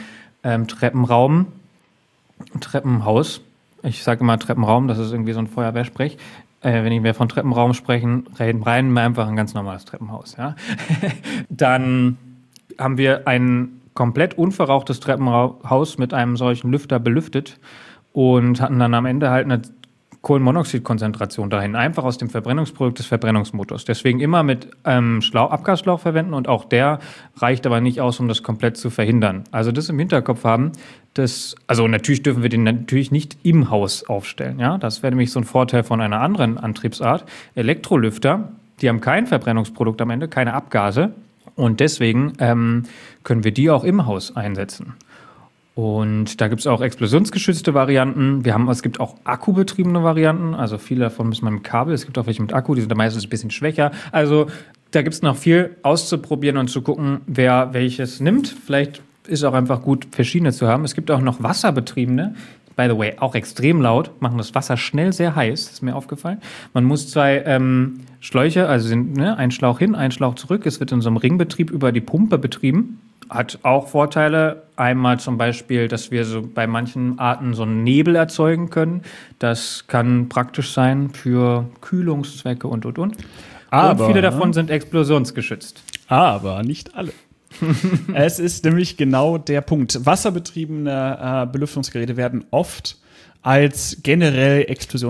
Treppenhaus, ich sage immer Treppenraum, das ist irgendwie so ein Feuerwehrsprech. Wenn wir von Treppenraum sprechen, reden wir einfach ein ganz normales Treppenhaus. Ja? Dann haben wir ein komplett unverrauchtes Treppenhaus mit einem solchen Lüfter belüftet und hatten dann am Ende halt eine Kohlenmonoxidkonzentration dahin, einfach aus dem Verbrennungsprodukt des Verbrennungsmotors. Deswegen immer mit Abgasschlauch verwenden und auch der reicht aber nicht aus, um das komplett zu verhindern. Also das im Hinterkopf haben, also natürlich dürfen wir den natürlich nicht im Haus aufstellen. Ja? Das wäre nämlich so ein Vorteil von einer anderen Antriebsart. Elektrolüfter, die haben kein Verbrennungsprodukt am Ende, keine Abgase und deswegen können wir die auch im Haus einsetzen. Und da gibt es auch explosionsgeschützte Varianten. Es gibt auch akkubetriebene Varianten. Also viele davon müssen man mit Kabel. Es gibt auch welche mit Akku, die sind da meistens ein bisschen schwächer. Also da gibt es noch viel auszuprobieren und zu gucken, wer welches nimmt. Vielleicht ist auch einfach gut, verschiedene zu haben. Es gibt auch noch wasserbetriebene. By the way, auch extrem laut, machen das Wasser schnell sehr heiß, ist mir aufgefallen. Man muss 2 Schläuche, also ein Schlauch hin, ein Schlauch zurück. Es wird in so einem Ringbetrieb über die Pumpe betrieben. Hat auch Vorteile. Einmal zum Beispiel, dass wir so bei manchen Arten so einen Nebel erzeugen können. Das kann praktisch sein für Kühlungszwecke und. Aber, und viele davon sind explosionsgeschützt. Aber nicht alle. Es ist nämlich genau der Punkt. Wasserbetriebene Belüftungsgeräte werden oft als generell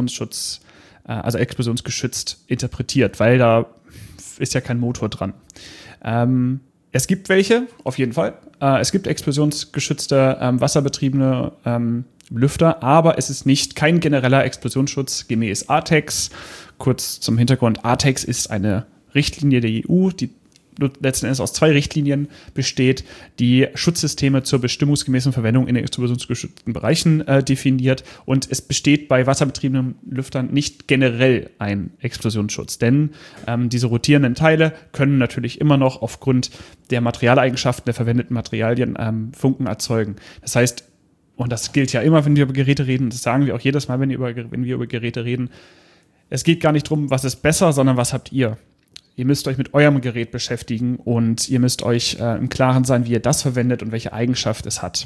explosionsgeschützt interpretiert, weil da ist ja kein Motor dran. Es gibt welche, auf jeden Fall. Es gibt explosionsgeschützte, wasserbetriebene Lüfter, aber es ist kein genereller Explosionsschutz gemäß ATEX. Kurz zum Hintergrund, ATEX ist eine Richtlinie der EU, die letzten Endes aus 2 Richtlinien besteht, die Schutzsysteme zur bestimmungsgemäßen Verwendung in explosionsgeschützten Bereichen definiert. Und es besteht bei wasserbetriebenen Lüftern nicht generell ein Explosionsschutz, denn diese rotierenden Teile können natürlich immer noch aufgrund der Materialeigenschaften der verwendeten Materialien Funken erzeugen. Das heißt, und das gilt ja immer, wenn wir über Geräte reden, das sagen wir auch jedes Mal, wenn wir über Geräte reden, es geht gar nicht darum, was ist besser, sondern was habt ihr. Ihr müsst euch mit eurem Gerät beschäftigen und ihr müsst euch im Klaren sein, wie ihr das verwendet und welche Eigenschaft es hat.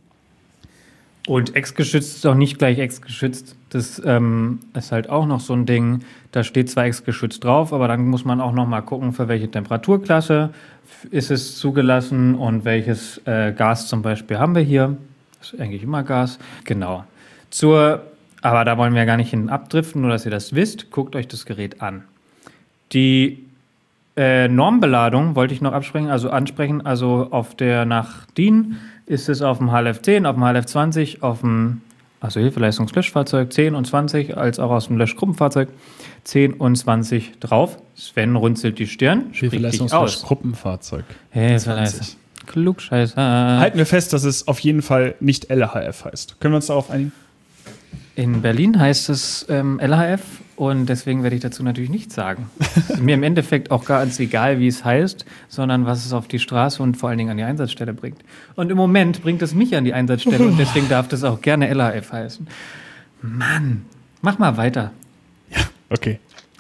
Und ex-geschützt ist auch nicht gleich ex-geschützt. Das ist halt auch noch so ein Ding. Da steht zwar ex-geschützt drauf, aber dann muss man auch noch mal gucken, für welche Temperaturklasse ist es zugelassen und welches Gas zum Beispiel haben wir hier. Das ist eigentlich immer Gas. Genau. Aber da wollen wir gar nicht hin abdriften, nur dass ihr das wisst. Guckt euch das Gerät an. Die Normbeladung wollte ich noch ansprechen. Also auf der nach DIN ist es auf dem HLF 10, auf dem HLF 20, auf dem Hilfeleistungslöschfahrzeug 10 und 20, als auch aus dem Löschgruppenfahrzeug 10 und 20 drauf. Sven runzelt die Stirn, spricht dich aus. Hilfeleistungslöschgruppenfahrzeug. Hilfeleistung. Klugscheißer. Halten wir fest, dass es auf jeden Fall nicht LHF heißt. Können wir uns darauf einigen? In Berlin heißt es LHF und deswegen werde ich dazu natürlich nichts sagen. Es ist mir im Endeffekt auch ganz egal, wie es heißt, sondern was es auf die Straße und vor allen Dingen an die Einsatzstelle bringt. Und im Moment bringt es mich an die Einsatzstelle und deswegen darf das auch gerne LHF heißen. Mann, mach mal weiter. Ja, okay.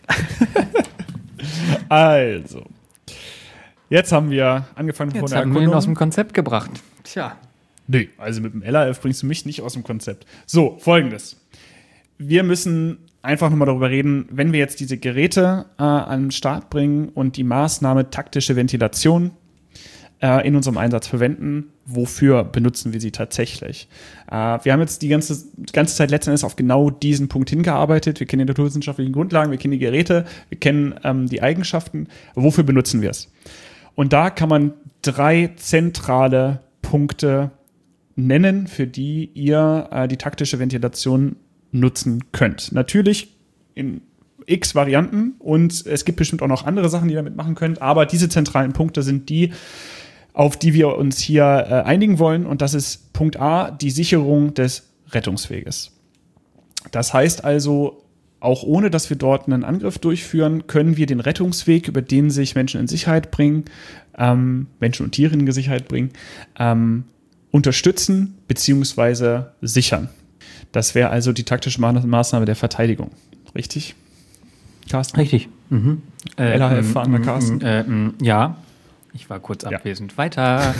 Also, jetzt haben wir angefangen von der Erkundung. Jetzt haben wir ihn aus dem Konzept gebracht. Tja. Nö, also mit dem LHF bringst du mich nicht aus dem Konzept. So, Folgendes. Wir müssen einfach nochmal darüber reden, wenn wir jetzt diese Geräte an den Start bringen und die Maßnahme taktische Ventilation in unserem Einsatz verwenden, wofür benutzen wir sie tatsächlich? Wir haben jetzt die ganze Zeit letzten Endes auf genau diesen Punkt hingearbeitet. Wir kennen die naturwissenschaftlichen Grundlagen, wir kennen die Geräte, wir kennen die Eigenschaften. Wofür benutzen wir es? Und da kann man 3 zentrale Punkte nennen, für die ihr die taktische Ventilation nutzen könnt. Natürlich in x Varianten und es gibt bestimmt auch noch andere Sachen, die ihr damit machen könnt, aber diese zentralen Punkte sind die, auf die wir uns hier einigen wollen, und das ist Punkt A, die Sicherung des Rettungsweges. Das heißt also, auch ohne dass wir dort einen Angriff durchführen, können wir den Rettungsweg, über den sich Menschen in Sicherheit bringen, Menschen und Tiere in Sicherheit bringen, unterstützen bzw. sichern. Das wäre also die taktische Maßnahme der Verteidigung. Richtig, Carsten? Richtig. Mhm. LHF fahren wir, Carsten? Ja, ich war kurz abwesend. Weiter.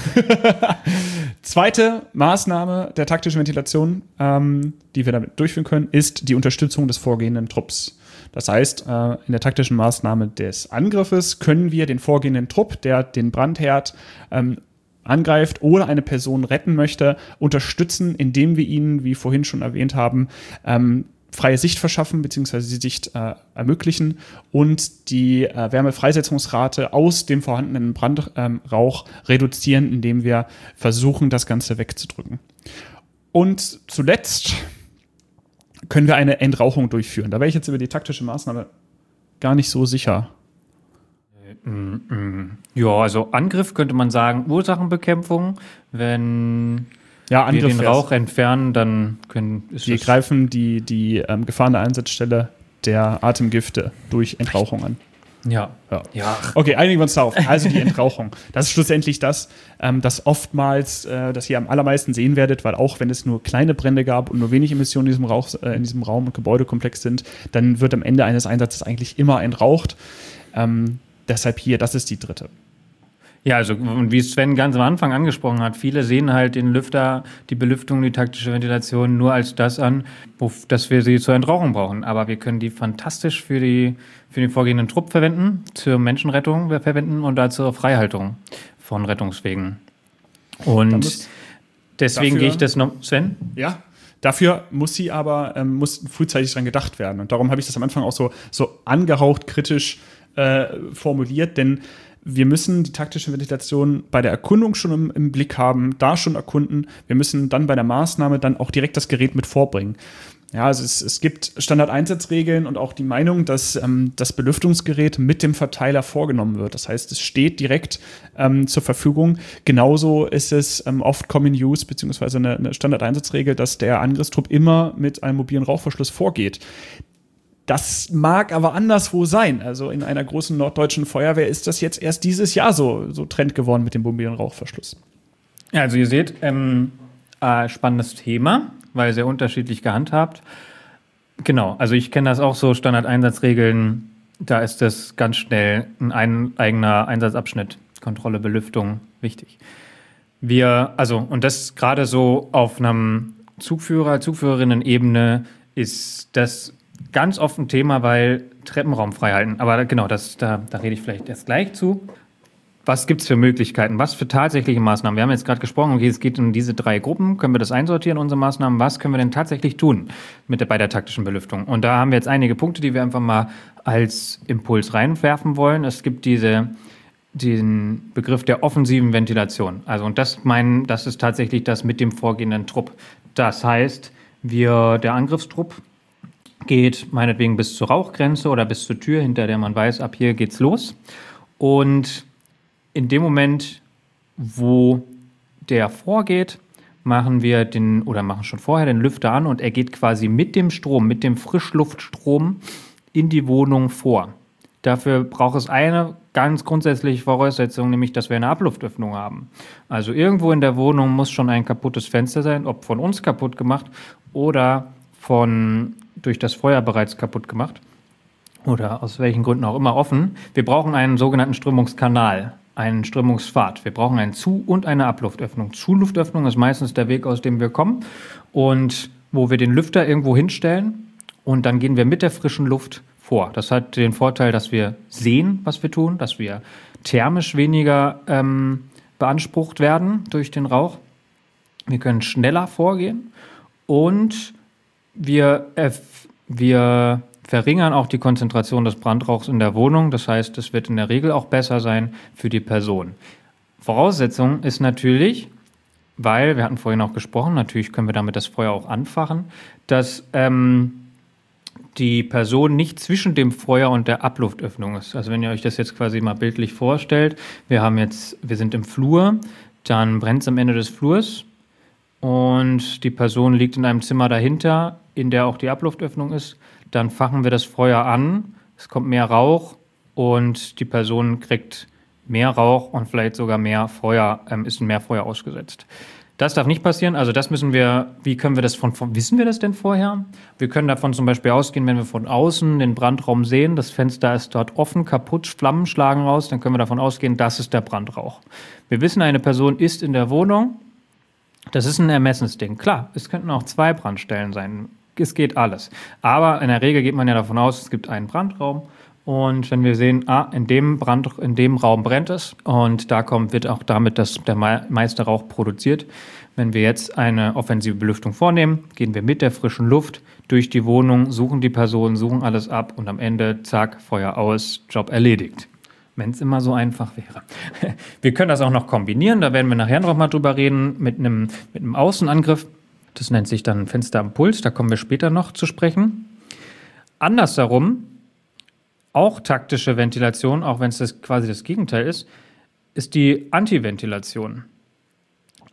Zweite Maßnahme der taktischen Ventilation, die wir damit durchführen können, ist die Unterstützung des vorgehenden Trupps. Das heißt, in der taktischen Maßnahme des Angriffes können wir den vorgehenden Trupp, der den Brandherd angreift oder eine Person retten möchte, unterstützen, indem wir ihnen, wie vorhin schon erwähnt haben, freie Sicht verschaffen bzw. die Sicht ermöglichen und die Wärmefreisetzungsrate aus dem vorhandenen Brandrauch reduzieren, indem wir versuchen, das Ganze wegzudrücken. Und zuletzt können wir eine Entrauchung durchführen. Da wäre ich jetzt über die taktische Maßnahme gar nicht so sicher. Ja, also Angriff könnte man sagen, Ursachenbekämpfung, wenn wir den Rauch entfernen, dann wir greifen die gefahrene Einsatzstelle der Atemgifte durch Entrauchung an. Ja. Okay, einigen wir uns darauf. Also die Entrauchung. Das ist schlussendlich das oftmals, das ihr am allermeisten sehen werdet, weil auch wenn es nur kleine Brände gab und nur wenig Emissionen in diesem Raum und Gebäudekomplex sind, dann wird am Ende eines Einsatzes eigentlich immer entraucht. Deshalb hier, das ist die dritte. Ja, also und wie Sven ganz am Anfang angesprochen hat, viele sehen halt den Lüfter, die Belüftung, die taktische Ventilation nur als das an, dass wir sie zur Entrauchung brauchen. Aber wir können die fantastisch für den vorgehenden Trupp verwenden, zur Menschenrettung verwenden und da zur Freihaltung von Rettungswegen. Und deswegen gehe ich das noch, Sven? Ja. Dafür muss frühzeitig dran gedacht werden. Und darum habe ich das am Anfang auch so angehaucht kritisch formuliert, denn wir müssen die taktische Ventilation bei der Erkundung schon im Blick haben, da schon erkunden. Wir müssen dann bei der Maßnahme dann auch direkt das Gerät mit vorbringen. Ja, also es gibt Standardeinsatzregeln und auch die Meinung, dass das Belüftungsgerät mit dem Verteiler vorgenommen wird. Das heißt, es steht direkt zur Verfügung. Genauso ist es oft Common Use beziehungsweise eine Standardeinsatzregel, dass der Angriffstrupp immer mit einem mobilen Rauchverschluss vorgeht. Das mag aber anderswo sein. Also in einer großen norddeutschen Feuerwehr ist das jetzt erst dieses Jahr so Trend geworden mit dem mobilen Rauchverschluss. Ja, also ihr seht, spannendes Thema, weil sehr unterschiedlich gehandhabt. Genau, also ich kenne das auch so, Standardeinsatzregeln, da ist das ganz schnell ein eigener Einsatzabschnitt, Kontrolle, Belüftung, wichtig. Und das gerade so auf einem Zugführerinnen-Ebene ist das ganz oft ein Thema, weil Treppenraum frei halten. Aber genau, da rede ich vielleicht erst gleich zu. Was gibt es für Möglichkeiten? Was für tatsächliche Maßnahmen? Wir haben jetzt gerade gesprochen, okay, es geht um diese 3 Gruppen. Können wir das einsortieren, unsere Maßnahmen? Was können wir denn tatsächlich tun bei der taktischen Belüftung? Und da haben wir jetzt einige Punkte, die wir einfach mal als Impuls reinwerfen wollen. Es gibt den Begriff der offensiven Ventilation. Also, und das ist tatsächlich das mit dem vorgehenden Trupp. Das heißt, der Angriffstrupp geht meinetwegen bis zur Rauchgrenze oder bis zur Tür, hinter der man weiß, ab hier geht's los. Und in dem Moment, wo der vorgeht, machen schon vorher den Lüfter an und er geht quasi mit dem Frischluftstrom in die Wohnung vor. Dafür braucht es eine ganz grundsätzliche Voraussetzung, nämlich, dass wir eine Abluftöffnung haben. Also irgendwo in der Wohnung muss schon ein kaputtes Fenster sein, ob von uns kaputt gemacht oder durch das Feuer bereits kaputt gemacht oder aus welchen Gründen auch immer offen. Wir brauchen einen sogenannten Strömungskanal, einen Strömungspfad. Wir brauchen einen Zu- und eine Abluftöffnung. Zuluftöffnung ist meistens der Weg, aus dem wir kommen und wo wir den Lüfter irgendwo hinstellen und dann gehen wir mit der frischen Luft vor. Das hat den Vorteil, dass wir sehen, was wir tun, dass wir thermisch weniger beansprucht werden durch den Rauch. Wir können schneller vorgehen und wir verringern auch die Konzentration des Brandrauchs in der Wohnung. Das heißt, es wird in der Regel auch besser sein für die Person. Voraussetzung ist natürlich, weil, wir hatten vorhin auch gesprochen, natürlich können wir damit das Feuer auch anfachen, dass die Person nicht zwischen dem Feuer und der Abluftöffnung ist. Also wenn ihr euch das jetzt quasi mal bildlich vorstellt, wir sind im Flur, dann brennt es am Ende des Flurs und die Person liegt in einem Zimmer dahinter, in der auch die Abluftöffnung ist, dann fachen wir das Feuer an, es kommt mehr Rauch und die Person kriegt mehr Rauch und vielleicht sogar mehr Feuer, ist mehr Feuer ausgesetzt. Das darf nicht passieren, also das müssen wir, wissen wir das denn vorher? Wir können davon zum Beispiel ausgehen, wenn wir von außen den Brandraum sehen, das Fenster ist dort offen, kaputt, Flammen schlagen raus, dann können wir davon ausgehen, das ist der Brandrauch. Wir wissen, eine Person ist in der Wohnung, das ist ein Ermessensding. Klar, es könnten auch 2 Brandstellen sein. Es geht alles. Aber in der Regel geht man ja davon aus, es gibt einen Brandraum. Und wenn wir sehen, in dem Raum brennt es und wird auch damit der meiste Rauch produziert. Wenn wir jetzt eine offensive Belüftung vornehmen, gehen wir mit der frischen Luft durch die Wohnung, suchen die Person, suchen alles ab und am Ende, zack, Feuer aus, Job erledigt. Wenn es immer so einfach wäre. Wir können das auch noch kombinieren, da werden wir nachher noch mal drüber reden, mit einem Außenangriff. Das nennt sich dann Fenster am Puls, da kommen wir später noch zu sprechen. Andersherum, auch taktische Ventilation, auch wenn es quasi das Gegenteil ist die Antiventilation.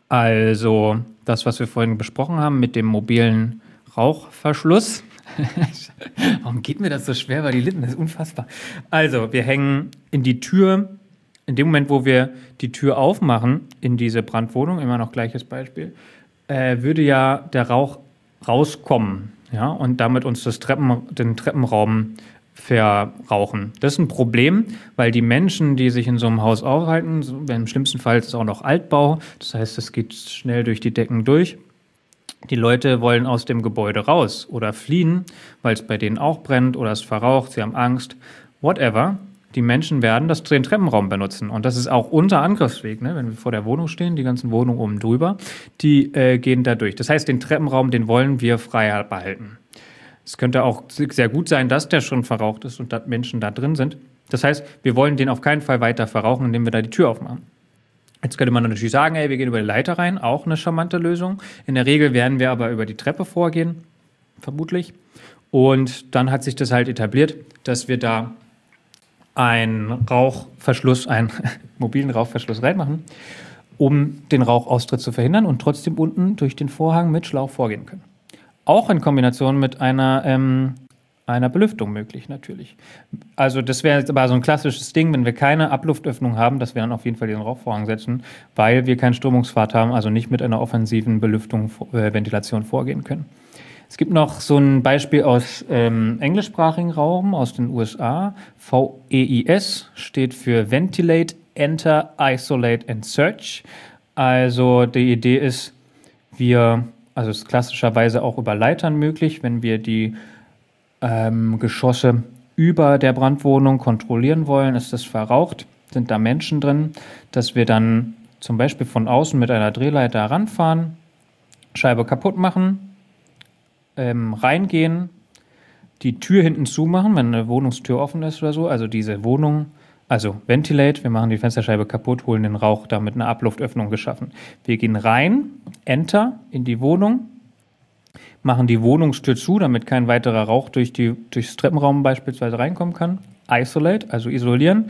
Also das, was wir vorhin besprochen haben mit dem mobilen Rauchverschluss. Warum geht mir das so schwer bei die Lippen? Das ist unfassbar. Also wir hängen in die Tür, in dem Moment, wo wir die Tür aufmachen in diese Brandwohnung, immer noch gleiches Beispiel, würde ja der Rauch rauskommen, ja, und damit uns den Treppenraum verrauchen. Das ist ein Problem, weil die Menschen, die sich in so einem Haus aufhalten, im schlimmsten Fall ist es auch noch Altbau, das heißt, es geht schnell durch die Decken durch. Die Leute wollen aus dem Gebäude raus oder fliehen, weil es bei denen auch brennt oder es verraucht, sie haben Angst, whatever. Die Menschen werden den Treppenraum benutzen. Und das ist auch unser Angriffsweg, ne? Wenn wir vor der Wohnung stehen, die ganzen Wohnungen oben drüber, die gehen da durch. Das heißt, den Treppenraum, den wollen wir frei behalten. Es könnte auch sehr gut sein, dass der schon verraucht ist und dass Menschen da drin sind. Das heißt, wir wollen den auf keinen Fall weiter verrauchen, indem wir da die Tür aufmachen. Jetzt könnte man natürlich sagen, ey, wir gehen über die Leiter rein, auch eine charmante Lösung. In der Regel werden wir aber über die Treppe vorgehen, vermutlich. Und dann hat sich das halt etabliert, dass wir da einen mobilen Rauchverschluss reinmachen, um den Rauchaustritt zu verhindern und trotzdem unten durch den Vorhang mit Schlauch vorgehen können. Auch in Kombination mit einer Belüftung möglich, natürlich. Also das wäre jetzt aber so ein klassisches Ding, wenn wir keine Abluftöffnung haben, dass wir dann auf jeden Fall diesen Rauchvorhang setzen, weil wir keinen Strömungspfad haben, also nicht mit einer offensiven Belüftung, Ventilation vorgehen können. Es gibt noch so ein Beispiel aus englischsprachigen Raum, aus den USA. VEIS steht für Ventilate, Enter, Isolate and Search. Also die Idee ist, also es ist klassischerweise auch über Leitern möglich, wenn wir die Geschosse über der Brandwohnung kontrollieren wollen, ist das verraucht, sind da Menschen drin, dass wir dann zum Beispiel von außen mit einer Drehleiter ranfahren, Scheibe kaputt machen, reingehen, die Tür hinten zumachen, wenn eine Wohnungstür offen ist oder so, also diese Wohnung, also Ventilate, wir machen die Fensterscheibe kaputt, holen den Rauch, damit eine Abluftöffnung geschaffen. Wir gehen rein, Enter in die Wohnung, machen die Wohnungstür zu, damit kein weiterer Rauch durchs Treppenraum beispielsweise reinkommen kann. Isolate, also isolieren.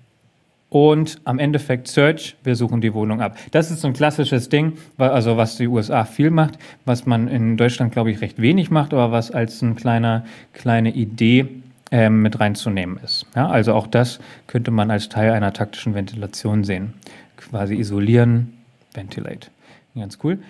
Und am Endeffekt Search, wir suchen die Wohnung ab. Das ist so ein klassisches Ding, also was die USA viel macht, was man in Deutschland, glaube ich, recht wenig macht, aber was als eine kleine Idee mit reinzunehmen ist. Ja, also auch das könnte man als Teil einer taktischen Ventilation sehen. Quasi isolieren, ventilate. Ganz cool.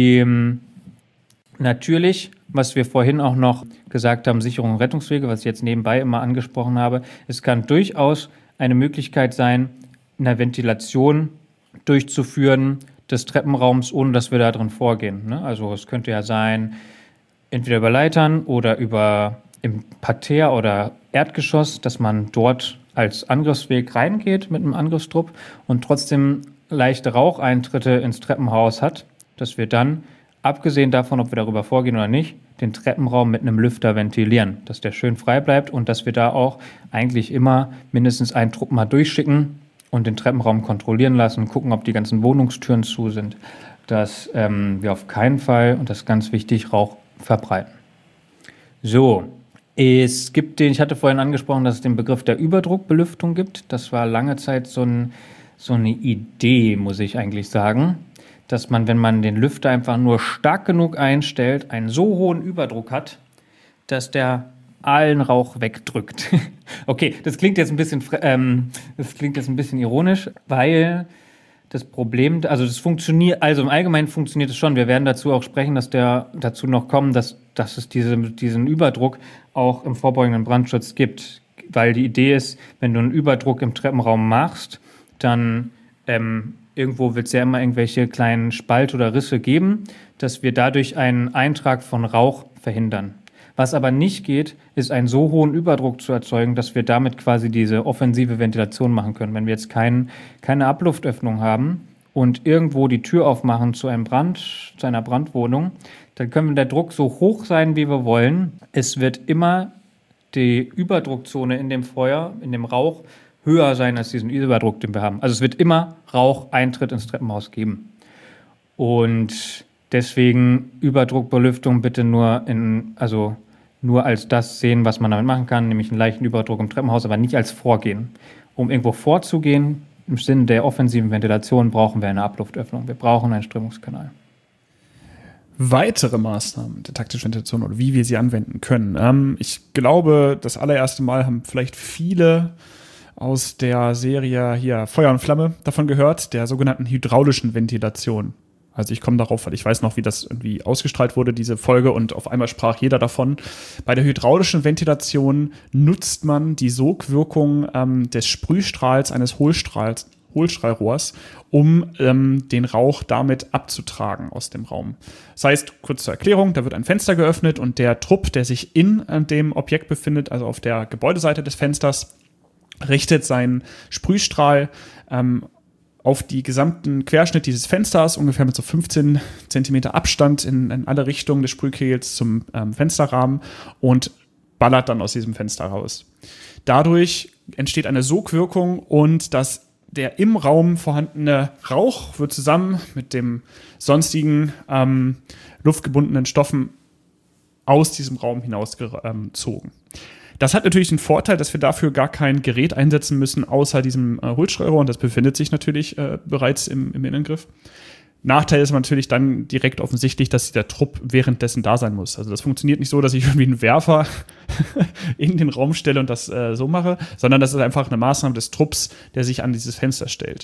Natürlich, was wir vorhin auch noch gesagt haben, Sicherung und Rettungswege, was ich jetzt nebenbei immer angesprochen habe, es kann durchaus eine Möglichkeit sein, eine Ventilation durchzuführen des Treppenraums, ohne dass wir da drin vorgehen. Ne? Also es könnte ja sein, entweder über Leitern oder im Parterre oder Erdgeschoss, dass man dort als Angriffsweg reingeht mit einem Angriffstrupp und trotzdem leichte Raucheintritte ins Treppenhaus hat, dass wir dann, abgesehen davon, ob wir darüber vorgehen oder nicht, den Treppenraum mit einem Lüfter ventilieren, dass der schön frei bleibt und dass wir da auch eigentlich immer mindestens einen Trupp mal durchschicken und den Treppenraum kontrollieren lassen, gucken, ob die ganzen Wohnungstüren zu sind, dass wir auf keinen Fall, und das ist ganz wichtig, Rauch verbreiten. So, ich hatte vorhin angesprochen, dass es den Begriff der Überdruckbelüftung gibt. Das war lange Zeit so eine Idee, muss ich eigentlich sagen, dass man, wenn man den Lüfter einfach nur stark genug einstellt, einen so hohen Überdruck hat, dass der allen Rauch wegdrückt. Okay, das klingt jetzt ein bisschen ironisch, weil das Problem, also das funktioniert, also im Allgemeinen funktioniert es schon. Wir werden dazu auch sprechen, dazu noch kommen, dass es diesen Überdruck auch im vorbeugenden Brandschutz gibt. Weil die Idee ist, wenn du einen Überdruck im Treppenraum machst, dann irgendwo wird es ja immer irgendwelche kleinen Spalt oder Risse geben, dass wir dadurch einen Eintrag von Rauch verhindern. Was aber nicht geht, ist einen so hohen Überdruck zu erzeugen, dass wir damit quasi diese offensive Ventilation machen können. Wenn wir jetzt keine Abluftöffnung haben und irgendwo die Tür aufmachen zu einer Brandwohnung, dann können der Druck so hoch sein, wie wir wollen. Es wird immer die Überdruckzone in dem Feuer, in dem Rauch, höher sein als diesen Überdruck, den wir haben. Also es wird immer Raucheintritt ins Treppenhaus geben. Und deswegen Überdruckbelüftung bitte nur als das sehen, was man damit machen kann, nämlich einen leichten Überdruck im Treppenhaus, aber nicht als Vorgehen. Um irgendwo vorzugehen, im Sinne der offensiven Ventilation brauchen wir eine Abluftöffnung. Wir brauchen einen Strömungskanal. Weitere Maßnahmen der taktischen Ventilation oder wie wir sie anwenden können. Ich glaube, das allererste Mal haben vielleicht viele aus der Serie hier Feuer und Flamme davon gehört, der sogenannten hydraulischen Ventilation. Also ich komme darauf, weil ich weiß noch, wie das irgendwie ausgestrahlt wurde, diese Folge, und auf einmal sprach jeder davon. Bei der hydraulischen Ventilation nutzt man die Sogwirkung des Sprühstrahls eines Hohlstrahlrohrs, um den Rauch damit abzutragen aus dem Raum. Das heißt, kurz zur Erklärung, da wird ein Fenster geöffnet und der Trupp, der sich in dem Objekt befindet, also auf der Gebäudeseite des Fensters, richtet seinen Sprühstrahl auf die gesamten Querschnitt dieses Fensters, ungefähr mit so 15 Zentimeter Abstand in alle Richtungen des Sprühkegels zum Fensterrahmen, und ballert dann aus diesem Fenster raus. Dadurch entsteht eine Sogwirkung, und der im Raum vorhandene Rauch wird zusammen mit dem sonstigen luftgebundenen Stoffen aus diesem Raum hinausgezogen. Das hat natürlich den Vorteil, dass wir dafür gar kein Gerät einsetzen müssen, außer diesem Hohlstrahlrohr, und das befindet sich natürlich bereits im Innengriff. Nachteil ist natürlich dann direkt offensichtlich, dass der Trupp währenddessen da sein muss. Also das funktioniert nicht so, dass ich irgendwie einen Werfer in den Raum stelle und das so mache, sondern das ist einfach eine Maßnahme des Trupps, der sich an dieses Fenster stellt.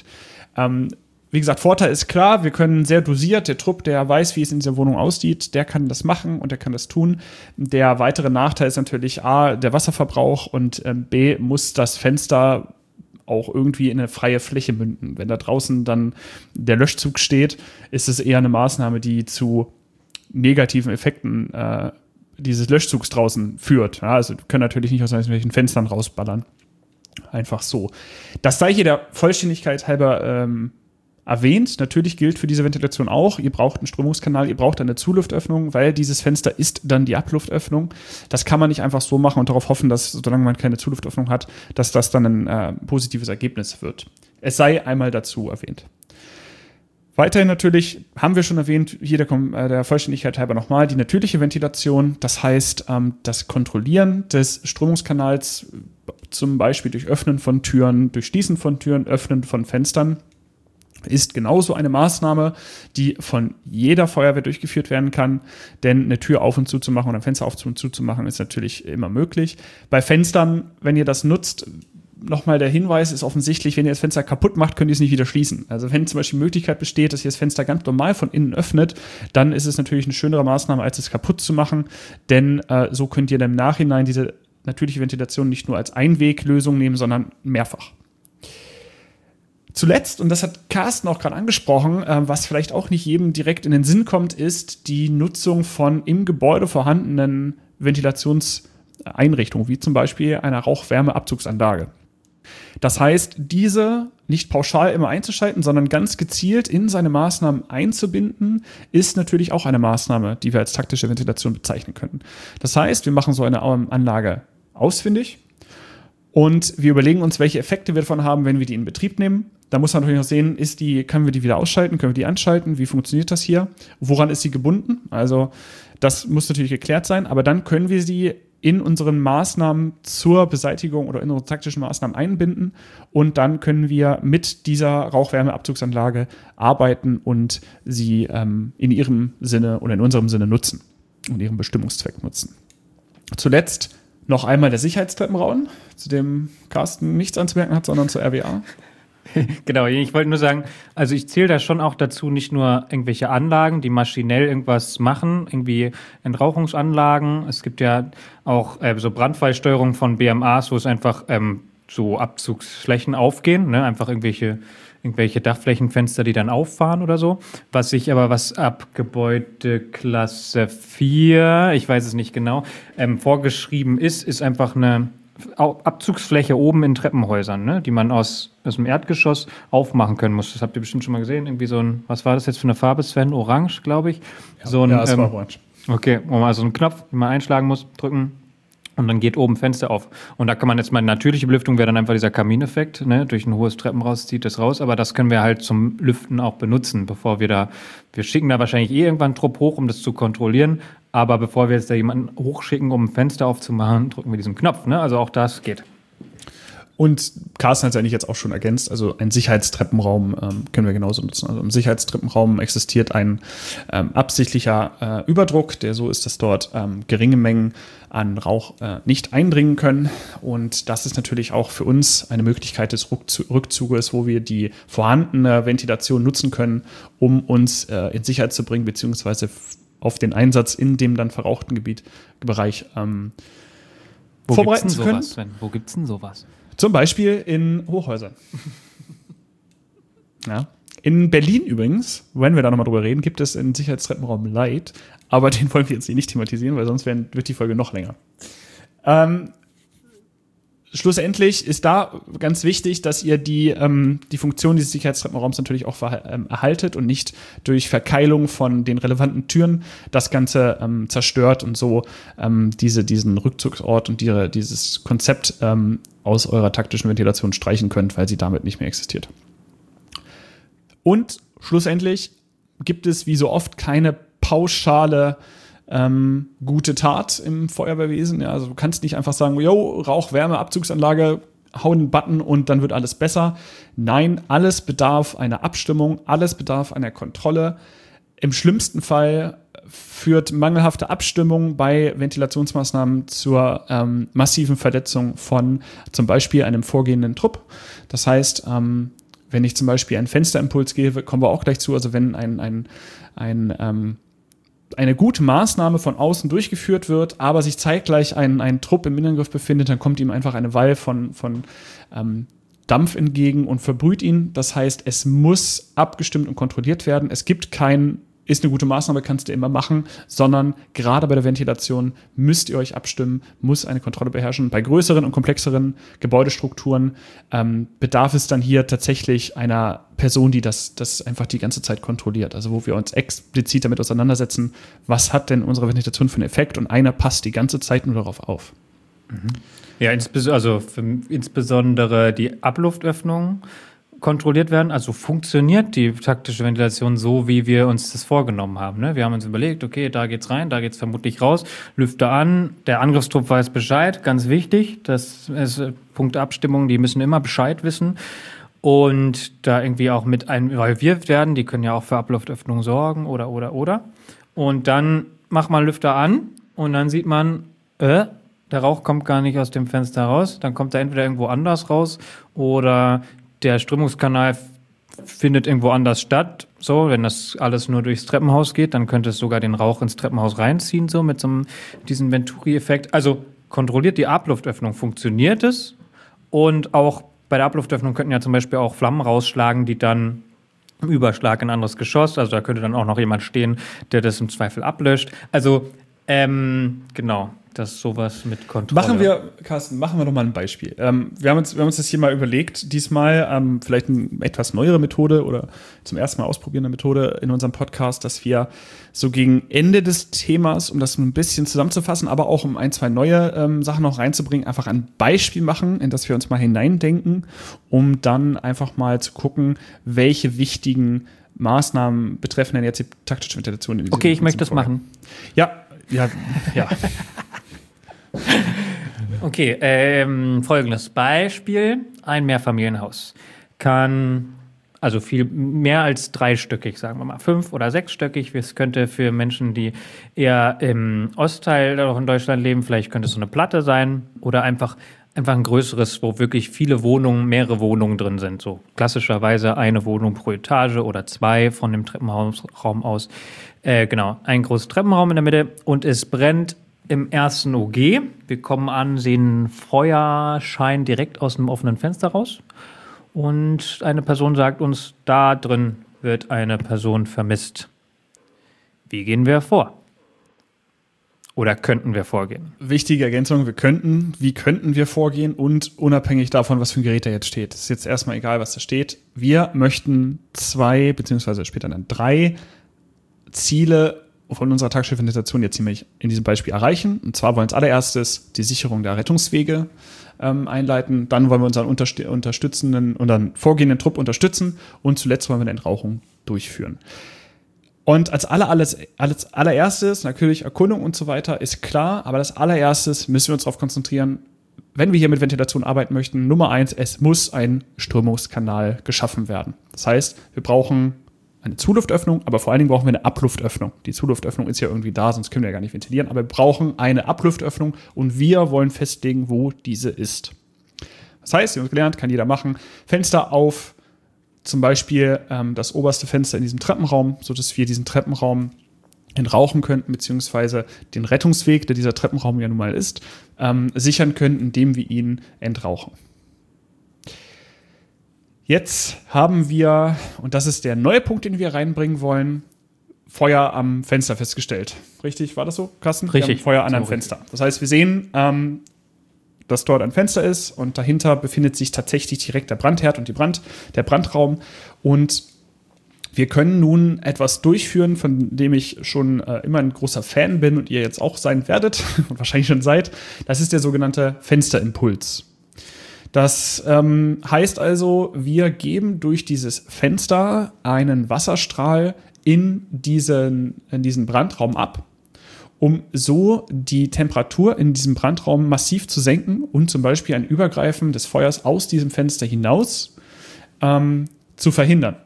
Wie gesagt, Vorteil ist klar, wir können sehr dosiert, der Trupp, der weiß, wie es in dieser Wohnung aussieht, der kann das machen und der kann das tun. Der weitere Nachteil ist natürlich A, der Wasserverbrauch, und B, muss das Fenster auch irgendwie in eine freie Fläche münden. Wenn da draußen dann der Löschzug steht, ist es eher eine Maßnahme, die zu negativen Effekten dieses Löschzugs draußen führt. Ja, also wir können natürlich nicht aus irgendwelchen Fenstern rausballern. Einfach so. Das sei hier der Vollständigkeit halber erwähnt. Natürlich gilt für diese Ventilation auch, ihr braucht einen Strömungskanal, ihr braucht eine Zuluftöffnung, weil dieses Fenster ist dann die Abluftöffnung. Das kann man nicht einfach so machen und darauf hoffen, dass, solange man keine Zuluftöffnung hat, dass das dann ein positives Ergebnis wird. Es sei einmal dazu erwähnt. Weiterhin natürlich, haben wir schon erwähnt, hier der Vollständigkeit halber nochmal, die natürliche Ventilation, das heißt das Kontrollieren des Strömungskanals, zum Beispiel durch Öffnen von Türen, durch Schließen von Türen, Öffnen von Fenstern, ist genauso eine Maßnahme, die von jeder Feuerwehr durchgeführt werden kann, denn eine Tür auf und zu zu machen oder ein Fenster auf und zu zu machen ist natürlich immer möglich. Bei Fenstern, wenn ihr das nutzt, nochmal der Hinweis ist offensichtlich, wenn ihr das Fenster kaputt macht, könnt ihr es nicht wieder schließen. Also wenn zum Beispiel die Möglichkeit besteht, dass ihr das Fenster ganz normal von innen öffnet, dann ist es natürlich eine schönere Maßnahme, als es kaputt zu machen, denn so könnt ihr dann im Nachhinein diese natürliche Ventilation nicht nur als Einweglösung nehmen, sondern mehrfach. Zuletzt, und das hat Carsten auch gerade angesprochen, was vielleicht auch nicht jedem direkt in den Sinn kommt, ist die Nutzung von im Gebäude vorhandenen Ventilationseinrichtungen, wie zum Beispiel einer Rauchwärmeabzugsanlage. Das heißt, diese nicht pauschal immer einzuschalten, sondern ganz gezielt in seine Maßnahmen einzubinden, ist natürlich auch eine Maßnahme, die wir als taktische Ventilation bezeichnen können. Das heißt, wir machen so eine Anlage ausfindig und wir überlegen uns, welche Effekte wir davon haben, wenn wir die in Betrieb nehmen. Da muss man natürlich noch sehen, können wir die wieder ausschalten, können wir die anschalten, wie funktioniert das hier, woran ist sie gebunden? Also das muss natürlich geklärt sein, aber dann können wir sie in unseren Maßnahmen zur Beseitigung oder in unsere taktischen Maßnahmen einbinden und dann können wir mit dieser Rauchwärmeabzugsanlage arbeiten und sie in ihrem Sinne oder in unserem Sinne nutzen und ihren Bestimmungszweck nutzen. Zuletzt noch einmal der Sicherheitstreppenraum, zu dem Carsten nichts anzumerken hat, sondern zur RWA. Genau, ich wollte nur sagen, also ich zähle da schon auch dazu nicht nur irgendwelche Anlagen, die maschinell irgendwas machen, irgendwie Entrauchungsanlagen. Es gibt ja auch so Brandfallsteuerung von BMAs, wo es einfach so Abzugsflächen aufgehen, ne? Einfach irgendwelche Dachflächenfenster, die dann auffahren oder so. Was ab Gebäudeklasse 4, ich weiß es nicht genau, vorgeschrieben ist einfach eine Abzugsfläche oben in Treppenhäusern, ne, die man aus dem Erdgeschoss aufmachen können muss. Das habt ihr bestimmt schon mal gesehen. Irgendwie so ein, was war das jetzt für eine Farbe, Sven? Orange, glaube ich. Ja, es war orange. Okay, also ein Knopf, den man einschlagen muss, drücken und dann geht oben Fenster auf. Und da kann man jetzt mal, natürliche Belüftung wäre dann einfach dieser Kamineffekt, ne, durch ein hohes Treppenhaus zieht das raus, aber das können wir halt zum Lüften auch benutzen, wir schicken da wahrscheinlich irgendwann einen Trupp hoch, um das zu kontrollieren. Aber bevor wir jetzt da jemanden hochschicken, um ein Fenster aufzumachen, drücken wir diesen Knopf. Ne? Also auch das geht. Und Carsten hat es eigentlich jetzt auch schon ergänzt, also ein Sicherheitstreppenraum können wir genauso nutzen. Also im Sicherheitstreppenraum existiert ein absichtlicher Überdruck, der so ist, dass dort geringe Mengen an Rauch nicht eindringen können. Und das ist natürlich auch für uns eine Möglichkeit des Rückzuges, wo wir die vorhandene Ventilation nutzen können, um uns in Sicherheit zu bringen, beziehungsweise auf den Einsatz in dem dann verrauchten Bereich vorbereiten zu können. Wo gibt's denn sowas? Zum Beispiel in Hochhäusern. Ja. In Berlin übrigens, wenn wir da nochmal drüber reden, gibt es einen Sicherheitstreppenraum Light, aber den wollen wir jetzt nicht thematisieren, weil sonst wird die Folge noch länger. Schlussendlich ist da ganz wichtig, dass ihr die Funktion dieses Sicherheitstreppenraums natürlich auch erhaltet und nicht durch Verkeilung von den relevanten Türen das Ganze zerstört und so diesen Rückzugsort und dieses Konzept aus eurer taktischen Ventilation streichen könnt, weil sie damit nicht mehr existiert. Und schlussendlich gibt es wie so oft keine pauschale gute Tat im Feuerwehrwesen. Ja, also du kannst nicht einfach sagen, yo, Rauch-Wärme-Abzugsanlage, hau einen Button und dann wird alles besser. Nein, alles bedarf einer Abstimmung, alles bedarf einer Kontrolle. Im schlimmsten Fall führt mangelhafte Abstimmung bei Ventilationsmaßnahmen zur massiven Verletzung von zum Beispiel einem vorgehenden Trupp. Das heißt, wenn ich zum Beispiel einen Fensterimpuls gebe, kommen wir auch gleich zu, also wenn eine gute Maßnahme von außen durchgeführt wird, aber sich zeitgleich ein Trupp im Innengriff befindet, dann kommt ihm einfach eine Wall von Dampf entgegen und verbrüht ihn. Das heißt, es muss abgestimmt und kontrolliert werden. Es gibt ist eine gute Maßnahme, kannst du immer machen, sondern gerade bei der Ventilation müsst ihr euch abstimmen, muss eine Kontrolle beherrschen. Bei größeren und komplexeren Gebäudestrukturen bedarf es dann hier tatsächlich einer Person, die das einfach die ganze Zeit kontrolliert. Also wo wir uns explizit damit auseinandersetzen, was hat denn unsere Ventilation für einen Effekt, und einer passt die ganze Zeit nur darauf auf. Mhm. Ja, insbesondere die Abluftöffnung kontrolliert werden. Also funktioniert die taktische Ventilation so, wie wir uns das vorgenommen haben. Ne? Wir haben uns überlegt, okay, da geht's rein, da geht's vermutlich raus, Lüfter an, der Angriffstrupp weiß Bescheid, ganz wichtig, das ist Punkt Abstimmung, die müssen immer Bescheid wissen und da irgendwie auch mit involviert werden, die können ja auch für Abluftöffnung sorgen oder. Und dann macht man Lüfter an und dann sieht man, der Rauch kommt gar nicht aus dem Fenster raus, dann kommt er entweder irgendwo anders raus oder der Strömungskanal findet irgendwo anders statt. So, wenn das alles nur durchs Treppenhaus geht, dann könnte es sogar den Rauch ins Treppenhaus reinziehen, so mit diesem Venturi-Effekt. Also kontrolliert die Abluftöffnung, funktioniert es? Und auch bei der Abluftöffnung könnten ja zum Beispiel auch Flammen rausschlagen, die dann im Überschlag in ein anderes Geschoss, also da könnte dann auch noch jemand stehen, der das im Zweifel ablöscht. Also, genau. Das ist sowas mit Kontrolle. Carsten, machen wir doch mal ein Beispiel. Wir haben uns das hier mal überlegt, diesmal vielleicht eine etwas neuere Methode oder zum ersten Mal ausprobierende Methode in unserem Podcast, dass wir so gegen Ende des Themas, um das ein bisschen zusammenzufassen, aber auch um ein, zwei neue Sachen noch reinzubringen, einfach ein Beispiel machen, in das wir uns mal hineindenken, um dann einfach mal zu gucken, welche wichtigen Maßnahmen betreffen denn jetzt die taktische Ventilation in diesem Okay, ich möchte das machen. Ja. Okay, folgendes Beispiel. Ein Mehrfamilienhaus kann, also viel mehr als dreistöckig, sagen wir mal, 5- oder 6-stöckig. Es könnte für Menschen, die eher im Ostteil in Deutschland leben, vielleicht könnte es so eine Platte sein oder einfach ein größeres, wo wirklich viele Wohnungen, mehrere Wohnungen drin sind. So klassischerweise eine Wohnung pro Etage oder 2 von dem Treppenraum aus. Genau, ein großes Treppenraum in der Mitte und es brennt im ersten OG. Wir kommen an, sehen Feuerschein direkt aus dem offenen Fenster raus. Und eine Person sagt uns, da drin wird eine Person vermisst. Wie gehen wir vor? Oder könnten wir vorgehen? Wichtige Ergänzung, wie könnten wir vorgehen und unabhängig davon, was für ein Gerät da jetzt steht. Es ist jetzt erstmal egal, was da steht. Wir möchten 2 beziehungsweise später dann 3 Ziele von unserer taktischen Ventilation jetzt ziemlich in diesem Beispiel erreichen. Und zwar wollen wir als allererstes die Sicherung der Rettungswege einleiten. Dann wollen wir unseren vorgehenden Trupp unterstützen. Und zuletzt wollen wir eine Entrauchung durchführen. Und als allererstes, natürlich Erkundung und so weiter, ist klar. Aber als allererstes müssen wir uns darauf konzentrieren, wenn wir hier mit Ventilation arbeiten möchten, Nummer 1, es muss ein Strömungskanal geschaffen werden. Das heißt, wir brauchen eine Zuluftöffnung, aber vor allen Dingen brauchen wir eine Abluftöffnung. Die Zuluftöffnung ist ja irgendwie da, sonst können wir ja gar nicht ventilieren, aber wir brauchen eine Abluftöffnung und wir wollen festlegen, wo diese ist. Das heißt, wir haben gelernt, kann jeder machen, Fenster auf, zum Beispiel das oberste Fenster in diesem Treppenraum, sodass wir diesen Treppenraum entrauchen könnten, beziehungsweise den Rettungsweg, der dieser Treppenraum ja nun mal ist, sichern können, indem wir ihn entrauchen. Jetzt haben wir, und das ist der neue Punkt, den wir reinbringen wollen, Feuer am Fenster festgestellt. Richtig, war das so, Carsten? Richtig. Wir haben Feuer an einem Fenster. Das heißt, wir sehen, dass dort ein Fenster ist und dahinter befindet sich tatsächlich direkt der Brandherd und der Brandraum. Und wir können nun etwas durchführen, von dem ich schon immer ein großer Fan bin und ihr jetzt auch sein werdet und wahrscheinlich schon seid. Das ist der sogenannte Fensterimpuls. Das heißt also, wir geben durch dieses Fenster einen Wasserstrahl in diesen Brandraum ab, um so die Temperatur in diesem Brandraum massiv zu senken und zum Beispiel ein Übergreifen des Feuers aus diesem Fenster hinaus zu verhindern.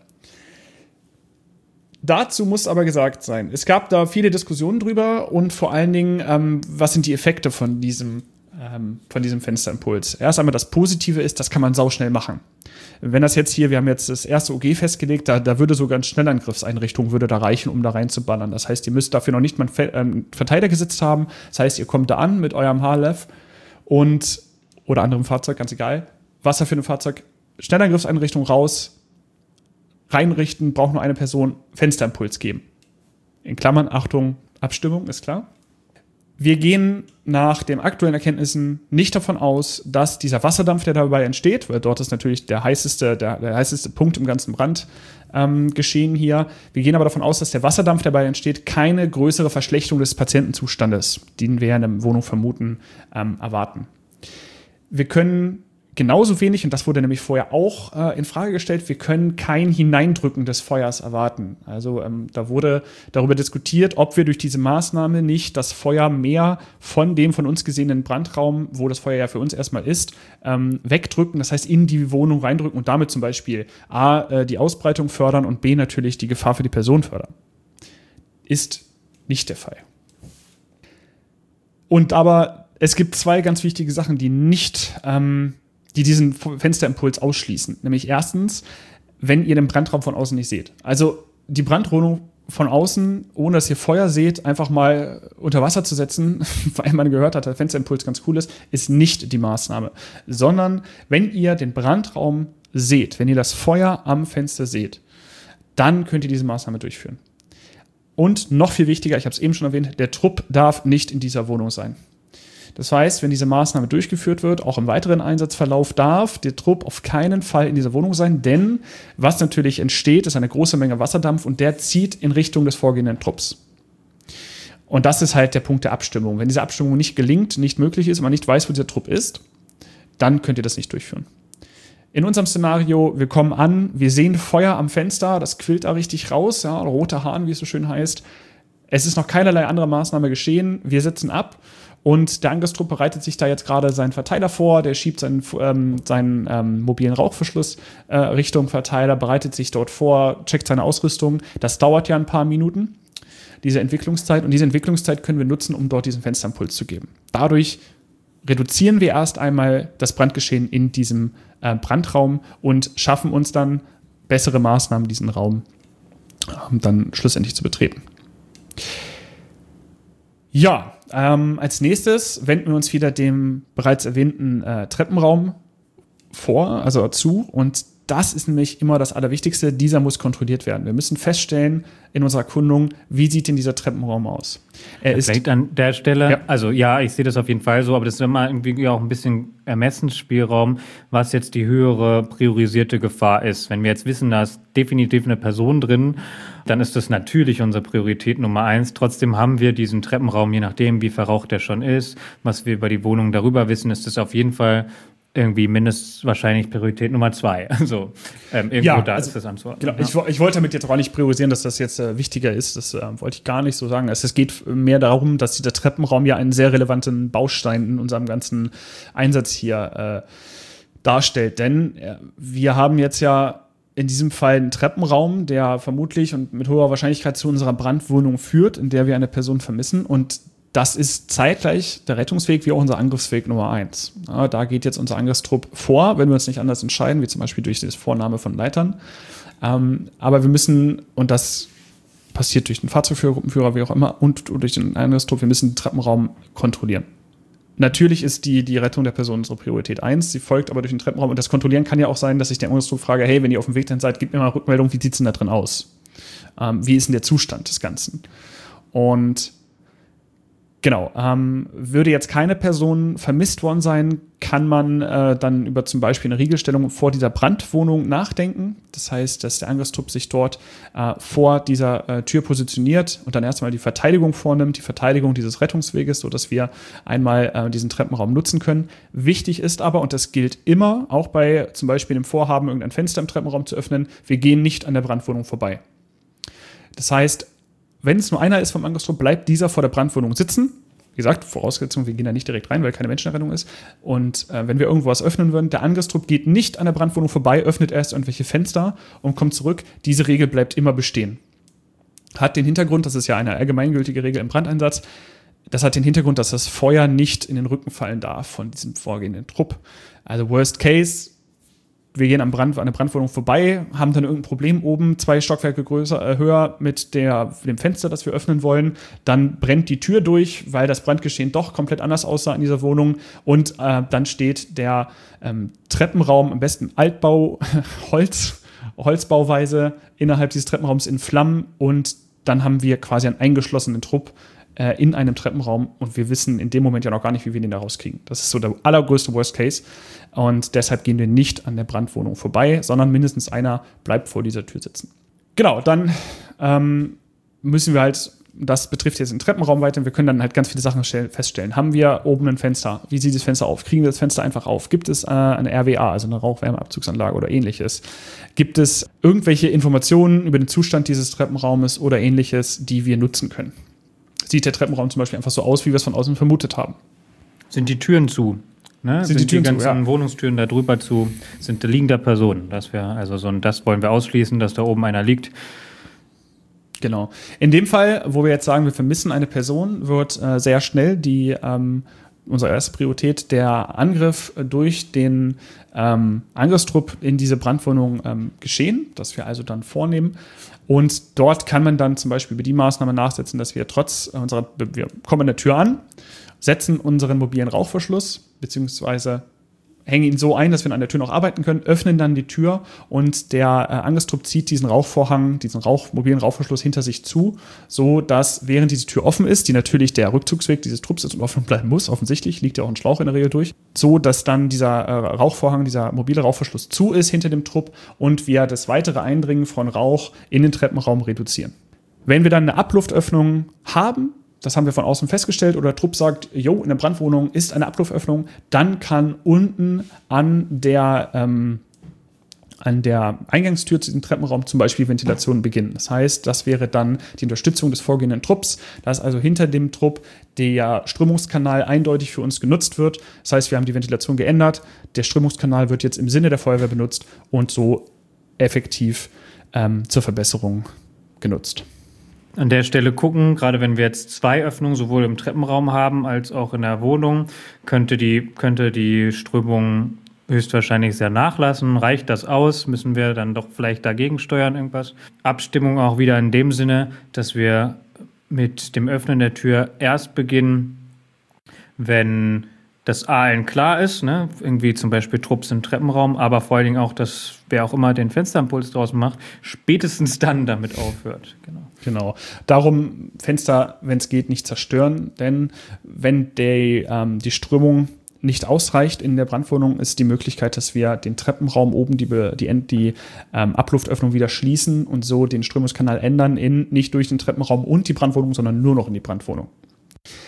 Dazu muss aber gesagt sein, es gab da viele Diskussionen drüber und vor allen Dingen, was sind die Effekte von diesem Fensterimpuls. Erst einmal das Positive ist, das kann man sauschnell machen. Wenn das jetzt hier, wir haben jetzt das erste OG festgelegt, da würde sogar eine Schnellangriffseinrichtung würde da reichen, um da reinzuballern. Das heißt, ihr müsst dafür noch nicht mal einen Verteiler gesetzt haben. Das heißt, ihr kommt da an mit eurem HLF oder anderem Fahrzeug, ganz egal, was da für ein Fahrzeug, Schnellangriffseinrichtung raus, reinrichten, braucht nur eine Person, Fensterimpuls geben. In Klammern, Achtung, Abstimmung, ist klar. Wir gehen nach den aktuellen Erkenntnissen nicht davon aus, dass dieser Wasserdampf, der dabei entsteht, weil dort ist natürlich der heißeste Punkt im ganzen Brandgeschehen hier. Wir gehen aber davon aus, dass der Wasserdampf, der dabei entsteht, keine größere Verschlechterung des Patientenzustandes, den wir in der Wohnung vermuten, erwarten. Wir können genauso wenig, und das wurde nämlich vorher auch in Frage gestellt, wir können kein Hineindrücken des Feuers erwarten. Also da wurde darüber diskutiert, ob wir durch diese Maßnahme nicht das Feuer mehr von dem von uns gesehenen Brandraum, wo das Feuer ja für uns erstmal ist, wegdrücken, das heißt in die Wohnung reindrücken und damit zum Beispiel A, die Ausbreitung fördern und B, natürlich die Gefahr für die Person fördern. Ist nicht der Fall. Und aber es gibt zwei ganz wichtige Sachen, die diesen Fensterimpuls ausschließen. Nämlich erstens, wenn ihr den Brandraum von außen nicht seht. Also die Brandrodung von außen, ohne dass ihr Feuer seht, einfach mal unter Wasser zu setzen, weil man gehört hat, der Fensterimpuls ganz cool ist nicht die Maßnahme. Sondern wenn ihr den Brandraum seht, wenn ihr das Feuer am Fenster seht, dann könnt ihr diese Maßnahme durchführen. Und noch viel wichtiger, ich habe es eben schon erwähnt, der Trupp darf nicht in dieser Wohnung sein. Das heißt, wenn diese Maßnahme durchgeführt wird, auch im weiteren Einsatzverlauf, darf der Trupp auf keinen Fall in dieser Wohnung sein, denn was natürlich entsteht, ist eine große Menge Wasserdampf und der zieht in Richtung des vorgehenden Trupps. Und das ist halt der Punkt der Abstimmung. Wenn diese Abstimmung nicht gelingt, nicht möglich ist, man nicht weiß, wo dieser Trupp ist, dann könnt ihr das nicht durchführen. In unserem Szenario, wir kommen an, wir sehen Feuer am Fenster, das quillt da richtig raus, ja, roter Hahn, wie es so schön heißt. Es ist noch keinerlei andere Maßnahme geschehen, wir setzen ab. Und der Angriffstrupp bereitet sich da jetzt gerade seinen Verteiler vor, der schiebt seinen mobilen Rauchverschluss Richtung Verteiler, bereitet sich dort vor, checkt seine Ausrüstung. Das dauert ja ein paar Minuten, diese Entwicklungszeit. Und diese Entwicklungszeit können wir nutzen, um dort diesen Fensterimpuls zu geben. Dadurch reduzieren wir erst einmal das Brandgeschehen in diesem Brandraum und schaffen uns dann bessere Maßnahmen, diesen Raum dann schlussendlich zu betreten. Ja, als nächstes wenden wir uns wieder dem bereits erwähnten Treppenraum zu. Und das ist nämlich immer das Allerwichtigste. Dieser muss kontrolliert werden. Wir müssen feststellen in unserer Erkundung, wie sieht denn dieser Treppenraum aus? Vielleicht an der Stelle, Also ja, ich sehe das auf jeden Fall so, aber das ist immer irgendwie auch ein bisschen Ermessensspielraum, was jetzt die höhere priorisierte Gefahr ist. Wenn wir jetzt wissen, da ist definitiv eine Person drin, dann ist das natürlich unsere Priorität Nummer 1. Trotzdem haben wir diesen Treppenraum, je nachdem, wie verraucht der schon ist, was wir über die Wohnung darüber wissen, ist das auf jeden Fall irgendwie mindestens wahrscheinlich Priorität Nummer 2. Also ist das anzuordnen. Genau. Ich wollte damit jetzt auch nicht priorisieren, dass das jetzt wichtiger ist. Das wollte ich gar nicht so sagen. Es geht mehr darum, dass dieser Treppenraum ja einen sehr relevanten Baustein in unserem ganzen Einsatz hier darstellt. Denn wir haben jetzt ja in diesem Fall einen Treppenraum, der vermutlich und mit hoher Wahrscheinlichkeit zu unserer Brandwohnung führt, in der wir eine Person vermissen. Und das ist zeitgleich der Rettungsweg wie auch unser Angriffsweg Nummer 1. Ja, da geht jetzt unser Angriffstrupp vor, wenn wir uns nicht anders entscheiden, wie zum Beispiel durch das Vornahme von Leitern. Aber wir müssen, und das passiert durch den Fahrzeugführer, Gruppenführer, wie auch immer, und durch den Angriffstrupp, wir müssen den Treppenraum kontrollieren. Natürlich ist die Rettung der Person unsere Priorität 1, sie folgt aber durch den Treppenraum. Und das Kontrollieren kann ja auch sein, dass ich den Angriffstrupp frage, hey, wenn ihr auf dem Weg dahin seid, gebt mir mal eine Rückmeldung, wie sieht es denn da drin aus? Wie ist denn der Zustand des Ganzen? Und genau, würde jetzt keine Person vermisst worden sein, kann man dann über zum Beispiel eine Riegelstellung vor dieser Brandwohnung nachdenken. Das heißt, dass der Angriffstrupp sich dort vor dieser Tür positioniert und dann erstmal die Verteidigung vornimmt, die Verteidigung dieses Rettungsweges, sodass wir einmal diesen Treppenraum nutzen können. Wichtig ist aber, und das gilt immer, auch bei zum Beispiel dem Vorhaben, irgendein Fenster im Treppenraum zu öffnen, wir gehen nicht an der Brandwohnung vorbei. Das heißt, wenn es nur einer ist vom Angriffstrupp, bleibt dieser vor der Brandwohnung sitzen. Wie gesagt, Voraussetzung, wir gehen da nicht direkt rein, weil keine Menschenrettung ist. Und wenn wir irgendwo was öffnen würden, der Angriffstrupp geht nicht an der Brandwohnung vorbei, öffnet erst irgendwelche Fenster und kommt zurück. Diese Regel bleibt immer bestehen. Hat den Hintergrund, das ist ja eine allgemeingültige Regel im Brandeinsatz, das hat den Hintergrund, dass das Feuer nicht in den Rücken fallen darf von diesem vorgehenden Trupp. Also Worst Case, wir gehen an der Brandwohnung vorbei, haben dann irgendein Problem oben, 2 Stockwerke höher mit dem Fenster, das wir öffnen wollen. Dann brennt die Tür durch, weil das Brandgeschehen doch komplett anders aussah in dieser Wohnung. Und dann steht der Treppenraum, am besten Altbau, Holzbauweise, innerhalb dieses Treppenraums in Flammen. Und dann haben wir quasi einen eingeschlossenen Trupp in einem Treppenraum und wir wissen in dem Moment ja noch gar nicht, wie wir den da rauskriegen. Das ist so der allergrößte Worst Case und deshalb gehen wir nicht an der Brandwohnung vorbei, sondern mindestens einer bleibt vor dieser Tür sitzen. Genau, dann müssen wir halt, das betrifft jetzt den Treppenraum weiter, wir können dann halt ganz viele Sachen feststellen. Haben wir oben ein Fenster? Wie sieht das Fenster auf? Kriegen wir das Fenster einfach auf? Gibt es eine RWA, also eine Rauchwärmeabzugsanlage oder ähnliches? Gibt es irgendwelche Informationen über den Zustand dieses Treppenraumes oder ähnliches, die wir nutzen können? Sieht der Treppenraum zum Beispiel einfach so aus, wie wir es von außen vermutet haben? Sind die Türen zu? Ne? Sind die ganzen Wohnungstüren da drüber zu? Sind da liegende Personen? Das wollen wir ausschließen, dass da oben einer liegt. Genau. In dem Fall, wo wir jetzt sagen, wir vermissen eine Person, wird sehr schnell unsere erste Priorität der Angriff durch den Angriffstrupp in diese Brandwohnung geschehen, das wir also dann vornehmen. Und dort kann man dann zum Beispiel über die Maßnahme nachsetzen, dass wir wir kommen an der Tür an, setzen unseren mobilen Rauchverschluss, beziehungsweise hängen ihn so ein, dass wir an der Tür noch arbeiten können, öffnen dann die Tür und der Angriffstrupp zieht diesen Rauchvorhang, diesen mobilen Rauchverschluss hinter sich zu, so dass während diese Tür offen ist, die natürlich der Rückzugsweg dieses Trupps ist und offen bleiben muss, offensichtlich, liegt ja auch ein Schlauch in der Regel durch, so dass dann dieser Rauchvorhang, dieser mobile Rauchverschluss zu ist hinter dem Trupp und wir das weitere Eindringen von Rauch in den Treppenraum reduzieren. Wenn wir dann eine Abluftöffnung haben, das haben wir von außen festgestellt, oder der Trupp sagt, in der Brandwohnung ist eine Abluftöffnung, dann kann unten an der Eingangstür zu diesem Treppenraum zum Beispiel Ventilation beginnen. Das heißt, das wäre dann die Unterstützung des vorgehenden Trupps, dass also hinter dem Trupp der Strömungskanal eindeutig für uns genutzt wird. Das heißt, wir haben die Ventilation geändert, der Strömungskanal wird jetzt im Sinne der Feuerwehr benutzt und so effektiv zur Verbesserung genutzt. An der Stelle gucken, gerade wenn wir jetzt 2 Öffnungen sowohl im Treppenraum haben als auch in der Wohnung, könnte die Strömung höchstwahrscheinlich sehr nachlassen. Reicht das aus? Müssen wir dann doch vielleicht dagegen steuern irgendwas? Abstimmung auch wieder in dem Sinne, dass wir mit dem Öffnen der Tür erst beginnen, wenn das allen klar ist, ne? Irgendwie zum Beispiel Trupps im Treppenraum, aber vor allen Dingen auch, dass wer auch immer den Fensterimpuls draußen macht, spätestens dann damit aufhört. Genau. Darum Fenster, wenn es geht, nicht zerstören, denn wenn die Strömung nicht ausreicht in der Brandwohnung, ist die Möglichkeit, dass wir den Treppenraum oben, die Abluftöffnung wieder schließen und so den Strömungskanal ändern in nicht durch den Treppenraum und die Brandwohnung, sondern nur noch in die Brandwohnung.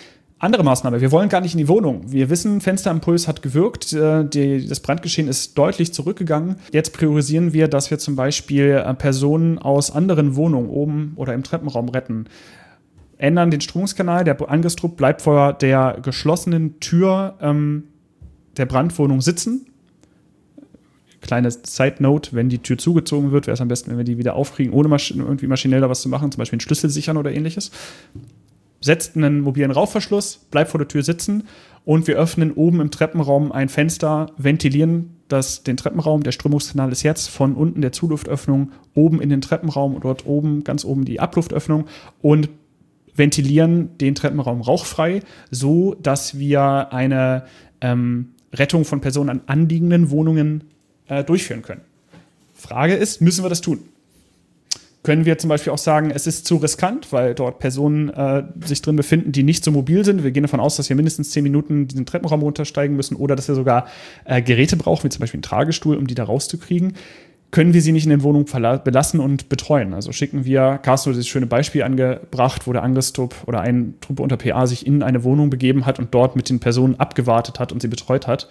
Andere Maßnahme, wir wollen gar nicht in die Wohnung. Wir wissen, Fensterimpuls hat gewirkt, das Brandgeschehen ist deutlich zurückgegangen. Jetzt priorisieren wir, dass wir zum Beispiel Personen aus anderen Wohnungen oben oder im Treppenraum retten. Ändern den Strömungskanal, der Angriffstrupp bleibt vor der geschlossenen Tür der Brandwohnung sitzen. Kleine Side-Note, wenn die Tür zugezogen wird, wäre es am besten, wenn wir die wieder aufkriegen, ohne irgendwie maschinell da was zu machen, zum Beispiel einen Schlüssel sichern oder ähnliches. Setzt einen mobilen Rauchverschluss, bleibt vor der Tür sitzen und wir öffnen oben im Treppenraum ein Fenster, ventilieren den Treppenraum. Der Strömungskanal ist jetzt von unten der Zuluftöffnung oben in den Treppenraum und dort oben, ganz oben die Abluftöffnung und ventilieren den Treppenraum rauchfrei, so dass wir eine Rettung von Personen an anliegenden Wohnungen durchführen können. Frage ist, müssen wir das tun? Können wir zum Beispiel auch sagen, es ist zu riskant, weil dort Personen sich drin befinden, die nicht so mobil sind. Wir gehen davon aus, dass wir mindestens 10 Minuten diesen Treppenraum runtersteigen müssen oder dass wir sogar Geräte brauchen, wie zum Beispiel einen Tragestuhl, um die da rauszukriegen. Können wir sie nicht in den Wohnungen belassen und betreuen? Also schicken wir, Carsten hat dieses schöne Beispiel angebracht, wo der Angriffstrupp oder ein Truppe unter PA sich in eine Wohnung begeben hat und dort mit den Personen abgewartet hat und sie betreut hat,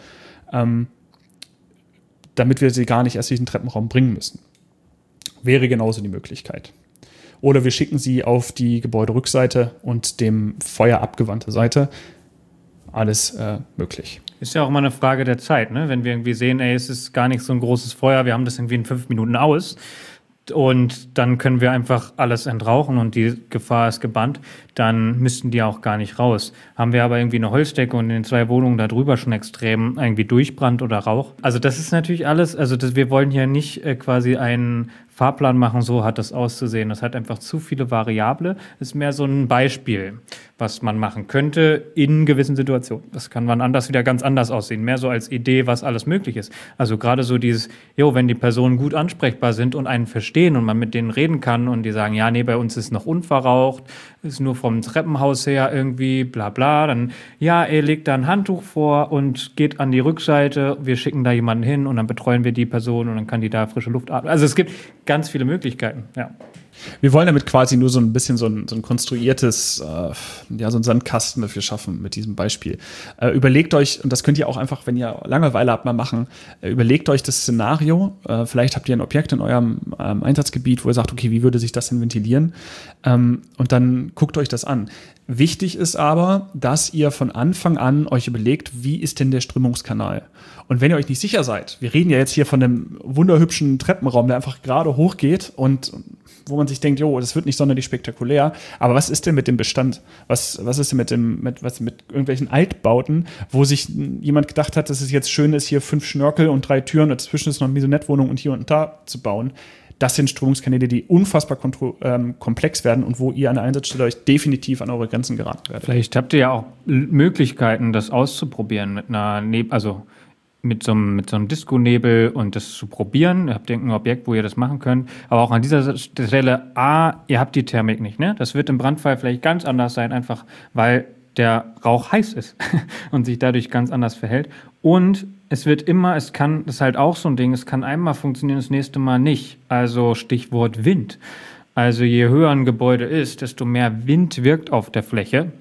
damit wir sie gar nicht erst in diesen Treppenraum bringen müssen. Wäre genauso die Möglichkeit. Oder wir schicken sie auf die Gebäuderückseite und dem Feuer abgewandte Seite. Alles möglich. Ist ja auch immer eine Frage der Zeit, ne? Wenn wir irgendwie sehen, es ist gar nicht so ein großes Feuer, wir haben das irgendwie in 5 Minuten aus und dann können wir einfach alles entrauchen und die Gefahr ist gebannt, dann müssten die auch gar nicht raus. Haben wir aber irgendwie eine Holzdecke und in den 2 Wohnungen da drüber schon extrem irgendwie Durchbrand oder Rauch. Also das ist natürlich alles, wir wollen hier nicht quasi einen Fahrplan machen, so hat das auszusehen. Das hat einfach zu viele Variable. Das ist mehr so ein Beispiel, was man machen könnte in gewissen Situationen. Das kann wann anders wieder ganz anders aussehen. Mehr so als Idee, was alles möglich ist. Also gerade so dieses, wenn die Personen gut ansprechbar sind und einen verstehen und man mit denen reden kann und die sagen, ja, nee, bei uns ist noch unverraucht, ist nur vom Treppenhaus her irgendwie bla bla, dann legt da ein Handtuch vor und geht an die Rückseite, wir schicken da jemanden hin und dann betreuen wir die Person und dann kann die da frische Luft atmen. Also es gibt ganz viele Möglichkeiten, ja. Wir wollen damit quasi nur so ein bisschen so ein konstruiertes, so einen Sandkasten dafür schaffen mit diesem Beispiel. Überlegt euch, und das könnt ihr auch einfach, wenn ihr Langeweile habt, mal machen, überlegt euch das Szenario. Vielleicht habt ihr ein Objekt in eurem Einsatzgebiet, wo ihr sagt, okay, wie würde sich das denn ventilieren? Und dann guckt euch das an. Wichtig ist aber, dass ihr von Anfang an euch überlegt, wie ist denn der Strömungskanal? Und wenn ihr euch nicht sicher seid, wir reden ja jetzt hier von einem wunderhübschen Treppenraum, der einfach gerade hochgeht und wo man sich denkt, das wird nicht sonderlich spektakulär, aber was ist denn mit dem Bestand? Was ist denn mit irgendwelchen Altbauten, wo sich jemand gedacht hat, dass es jetzt schön ist, hier 5 Schnörkel und 3 Türen, dazwischen ist noch eine Maisonette-Wohnung und hier und da zu bauen? Das sind Strömungskanäle, die unfassbar komplex werden und wo ihr an der Einsatzstelle euch definitiv an eure Grenzen geraten werdet. Vielleicht habt ihr ja auch Möglichkeiten, das auszuprobieren mit so einem Disco-Nebel und das zu probieren. Ihr habt irgendein Objekt, wo ihr das machen könnt. Aber auch an dieser Stelle, ihr habt die Thermik nicht, ne? Das wird im Brandfall vielleicht ganz anders sein, einfach weil der Rauch heiß ist und sich dadurch ganz anders verhält. Und das ist halt auch so ein Ding, es kann einmal funktionieren, das nächste Mal nicht. Also Stichwort Wind. Also je höher ein Gebäude ist, desto mehr Wind wirkt auf der Fläche.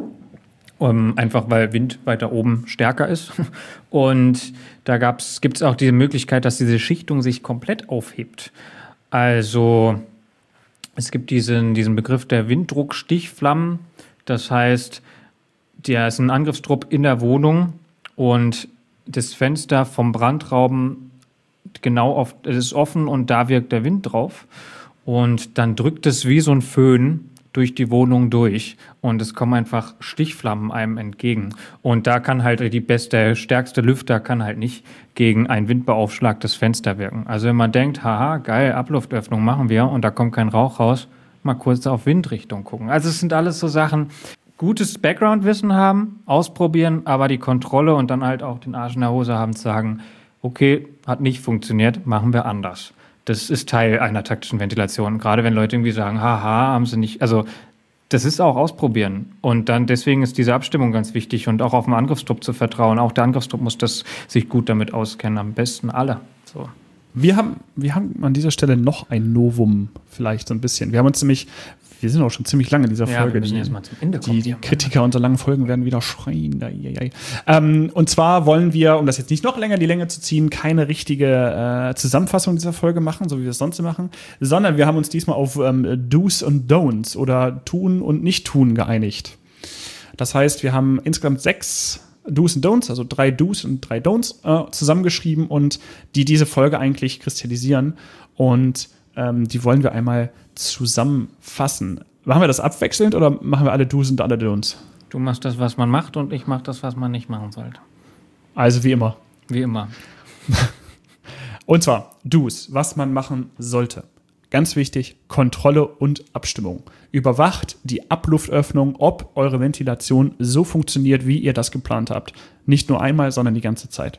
Einfach weil Wind weiter oben stärker ist. Und da gibt es auch diese Möglichkeit, dass diese Schichtung sich komplett aufhebt. Also es gibt diesen Begriff der Winddruckstichflammen. Das heißt, der ist ein Angriffstrupp in der Wohnung und das Fenster vom Brandraum es ist offen und da wirkt der Wind drauf. Und dann drückt es wie so ein Föhn durch die Wohnung durch und es kommen einfach Stichflammen einem entgegen. Und da kann halt der stärkste Lüfter kann halt nicht gegen ein windbeaufschlagtes Fenster wirken. Also wenn man denkt, haha, geil, Abluftöffnung machen wir und da kommt kein Rauch raus, mal kurz auf Windrichtung gucken. Also es sind alles so Sachen, gutes Background-Wissen haben, ausprobieren, aber die Kontrolle und dann halt auch den Arsch in der Hose haben zu sagen, okay, hat nicht funktioniert, machen wir anders. Das ist Teil einer taktischen Ventilation. Gerade wenn Leute irgendwie sagen, haha, haben sie nicht, also das ist auch ausprobieren. Und dann deswegen ist diese Abstimmung ganz wichtig und auch auf den Angriffstrupp zu vertrauen. Auch der Angriffstrupp muss sich gut damit auskennen, am besten alle. So. Wir haben an dieser Stelle noch ein Novum vielleicht so ein bisschen. Wir haben uns nämlich Wir sind auch schon ziemlich lange in dieser Folge. Wir müssen jetzt mal zum Ende kommen. Die Kritiker unserer langen Folgen werden wieder schreien. Und zwar wollen wir, um das jetzt nicht noch länger die Länge zu ziehen, keine richtige Zusammenfassung dieser Folge machen, so wie wir es sonst machen, sondern wir haben uns diesmal auf Do's und Don'ts oder Tun und Nicht-Tun geeinigt. Das heißt, wir haben insgesamt 6 Do's und Don'ts, also 3 Do's und 3 Don'ts zusammengeschrieben und die diese Folge eigentlich kristallisieren. Und die wollen wir einmal zusammenfassen. Machen wir das abwechselnd oder machen wir alle Do's und alle Don'ts? Du machst das, was man macht, und ich mach das, was man nicht machen sollte. Also wie immer. Wie immer. Und zwar Do's, was man machen sollte. Ganz wichtig, Kontrolle und Abstimmung. Überwacht die Abluftöffnung, ob eure Ventilation so funktioniert, wie ihr das geplant habt. Nicht nur einmal, sondern die ganze Zeit.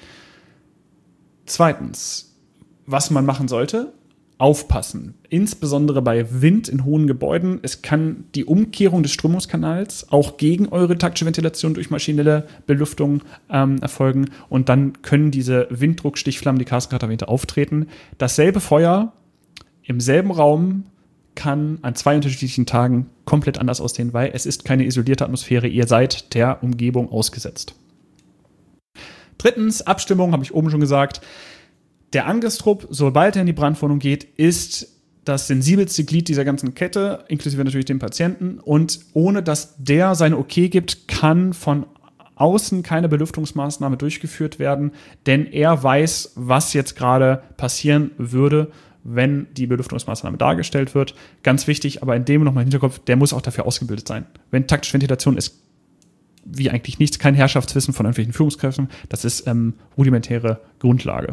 Zweitens, was man machen sollte, aufpassen. Insbesondere bei Wind in hohen Gebäuden. Es kann die Umkehrung des Strömungskanals auch gegen eure taktische Ventilation durch maschinelle Belüftung erfolgen. Und dann können diese Winddruckstichflammen, die Carsten gerade erwähnte, auftreten. Dasselbe Feuer im selben Raum kann an 2 unterschiedlichen Tagen komplett anders aussehen, weil es ist keine isolierte Atmosphäre. Ihr seid der Umgebung ausgesetzt. Drittens, Abstimmung, habe ich oben schon gesagt. Der Angriffstrupp, sobald er in die Brandwohnung geht, ist das sensibelste Glied dieser ganzen Kette, inklusive natürlich dem Patienten. Und ohne dass der sein Okay gibt, kann von außen keine Belüftungsmaßnahme durchgeführt werden, denn er weiß, was jetzt gerade passieren würde, wenn die Belüftungsmaßnahme dargestellt wird. Ganz wichtig, aber in dem nochmal im Hinterkopf, der muss auch dafür ausgebildet sein. Wenn taktische Ventilation ist, wie eigentlich nichts, kein Herrschaftswissen von irgendwelchen Führungskräften, das ist rudimentäre Grundlage.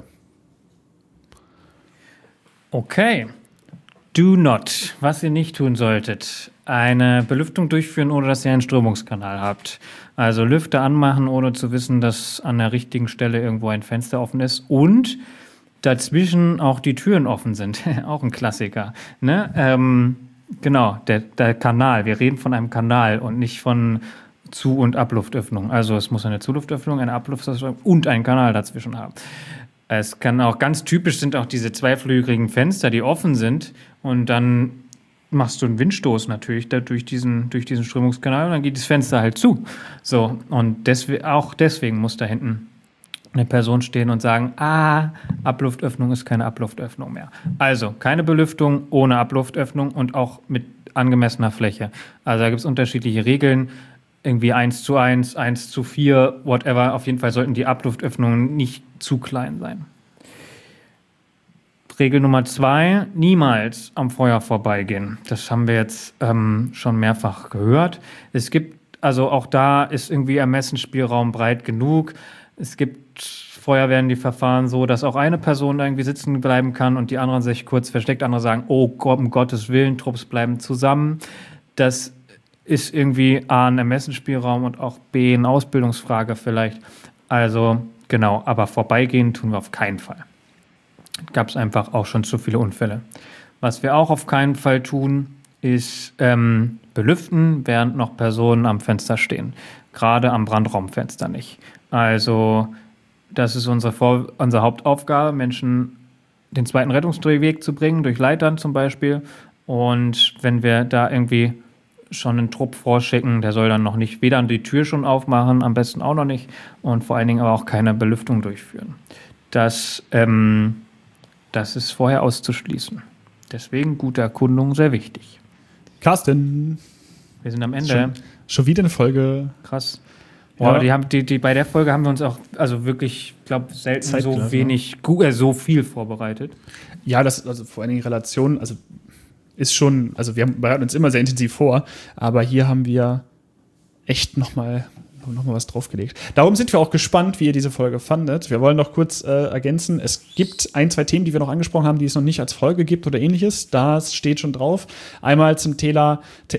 Okay. Do not. Was ihr nicht tun solltet. Eine Belüftung durchführen, ohne dass ihr einen Strömungskanal habt. Also Lüfter anmachen, ohne zu wissen, dass an der richtigen Stelle irgendwo ein Fenster offen ist. Und dazwischen auch die Türen offen sind. Auch ein Klassiker. Ne? Genau, der Kanal. Wir reden von einem Kanal und nicht von Zu- und Abluftöffnung. Also es muss eine Zuluftöffnung, eine Abluftöffnung und einen Kanal dazwischen haben. Es kann auch ganz typisch sind auch diese zweiflügeligen Fenster, die offen sind, und dann machst du einen Windstoß natürlich durch diesen Strömungskanal und dann geht das Fenster halt zu. So, und deswegen muss da hinten eine Person stehen und sagen, Abluftöffnung ist keine Abluftöffnung mehr. Also keine Belüftung ohne Abluftöffnung und auch mit angemessener Fläche. Also da gibt es unterschiedliche Regeln. Irgendwie 1:1, 1:4, whatever. Auf jeden Fall sollten die Abluftöffnungen nicht zu klein sein. Regel Nummer 2, niemals am Feuer vorbeigehen. Das haben wir jetzt schon mehrfach gehört. Es gibt, also auch da ist irgendwie Ermessensspielraum breit genug. Es gibt Feuerwehren, die verfahren so, dass auch eine Person irgendwie sitzen bleiben kann und die anderen sich kurz versteckt. Andere sagen, oh Gott, um Gottes Willen, Trupps bleiben zusammen. Das ist irgendwie A, ein Ermessensspielraum und auch B, eine Ausbildungsfrage vielleicht. Also genau, aber vorbeigehen tun wir auf keinen Fall. Gab es einfach auch schon zu viele Unfälle. Was wir auch auf keinen Fall tun, ist belüften, während noch Personen am Fenster stehen. Gerade am Brandraumfenster nicht. Also das ist unsere Hauptaufgabe, Menschen den zweiten Rettungsweg zu bringen, durch Leitern zum Beispiel. Und wenn wir da irgendwie schon einen Trupp vorschicken, der soll dann noch nicht weder die Tür schon aufmachen, am besten auch noch nicht, und vor allen Dingen aber auch keine Belüftung durchführen. Das ist vorher auszuschließen. Deswegen gute Erkundung sehr wichtig. Carsten. Wir sind am Ende. Schon wieder eine Folge. Krass. Boah, ja. Bei der Folge haben wir uns auch, also wirklich, ich glaube, selten so wenig, so viel vorbereitet. Ja, das, also vor allen Dingen Relationen, also ist schon, also wir bereiten uns immer sehr intensiv vor, aber hier haben wir echt noch mal was draufgelegt. Darum sind wir auch gespannt, wie ihr diese Folge fandet. Wir wollen noch kurz ergänzen, es gibt 1, 2 Themen, die wir noch angesprochen haben, die es noch nicht als Folge gibt oder ähnliches. Das steht schon drauf. Einmal zum Thema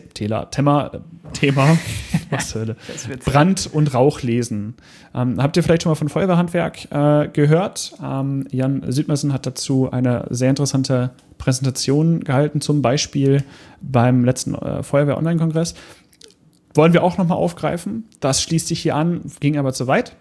was zur Hölle? Brand- und Rauchlesen. Habt ihr vielleicht schon mal von Feuerwehrhandwerk gehört? Jan Südmersen hat dazu eine sehr interessante Präsentation gehalten, zum Beispiel beim letzten Feuerwehr-Online-Kongress. Wollen wir auch nochmal aufgreifen. Das schließt sich hier an, ging aber zu weit.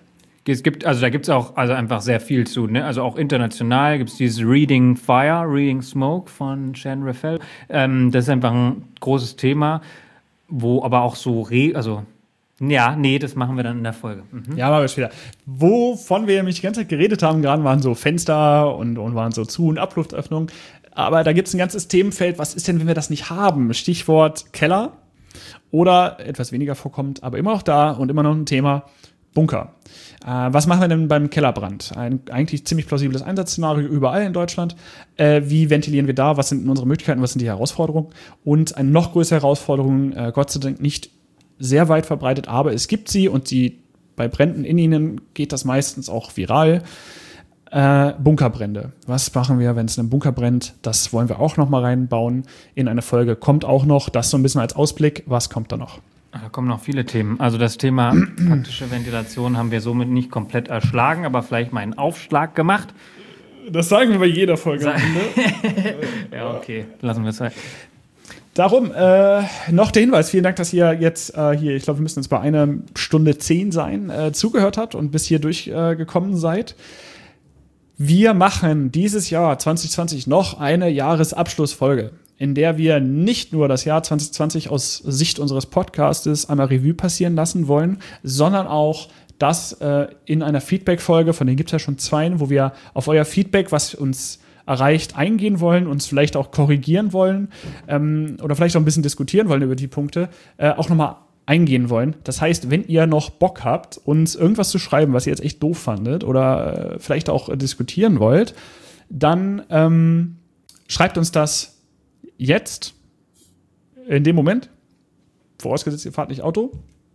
Da gibt es auch also einfach sehr viel zu, ne? Also auch international gibt es dieses Reading Fire, Reading Smoke von Shan Raphael. Das ist einfach ein großes Thema, wo aber auch so das machen wir dann in der Folge. Mhm. Ja, machen wir später. Wovon wir nämlich die ganze Zeit geredet haben, gerade waren so Fenster und waren so Zu- und Abluftöffnungen. Aber da gibt es ein ganzes Themenfeld. Was ist denn, wenn wir das nicht haben? Stichwort Keller oder etwas weniger vorkommt, aber immer noch da und immer noch ein Thema Bunker. Was machen wir denn beim Kellerbrand? Ein eigentlich ziemlich plausibles Einsatzszenario überall in Deutschland. Wie ventilieren wir da? Was sind unsere Möglichkeiten? Was sind die Herausforderungen? Und eine noch größere Herausforderung, Gott sei Dank nicht sehr weit verbreitet, aber es gibt sie und bei Bränden in ihnen geht das meistens auch viral. Bunkerbrände. Was machen wir, wenn es in einem Bunker brennt? Das wollen wir auch noch mal reinbauen in eine Folge. Kommt auch noch, das so ein bisschen als Ausblick. Was kommt da noch? Da kommen noch viele Themen. Also das Thema praktische Ventilation haben wir somit nicht komplett erschlagen, aber vielleicht mal einen Aufschlag gemacht. Das sagen wir bei jeder Folge am Ende. Ja, okay. Lassen wir es halt. Darum noch der Hinweis. Vielen Dank, dass ihr jetzt hier, ich glaube, wir müssen jetzt bei 1:10 sein, zugehört habt und bis hier durchgekommen seid. Wir machen dieses Jahr 2020 noch eine Jahresabschlussfolge, in der wir nicht nur das Jahr 2020 aus Sicht unseres Podcastes einmal Revue passieren lassen wollen, sondern auch das in einer Feedback-Folge, von denen gibt es ja schon 2, wo wir auf euer Feedback, was uns erreicht, eingehen wollen, uns vielleicht auch korrigieren wollen oder vielleicht auch ein bisschen diskutieren wollen über die Punkte, auch nochmal eingehen wollen. Das heißt, wenn ihr noch Bock habt, uns irgendwas zu schreiben, was ihr jetzt echt doof fandet oder vielleicht auch diskutieren wollt, dann schreibt uns das jetzt, in dem Moment, vorausgesetzt, ihr fahrt nicht Auto,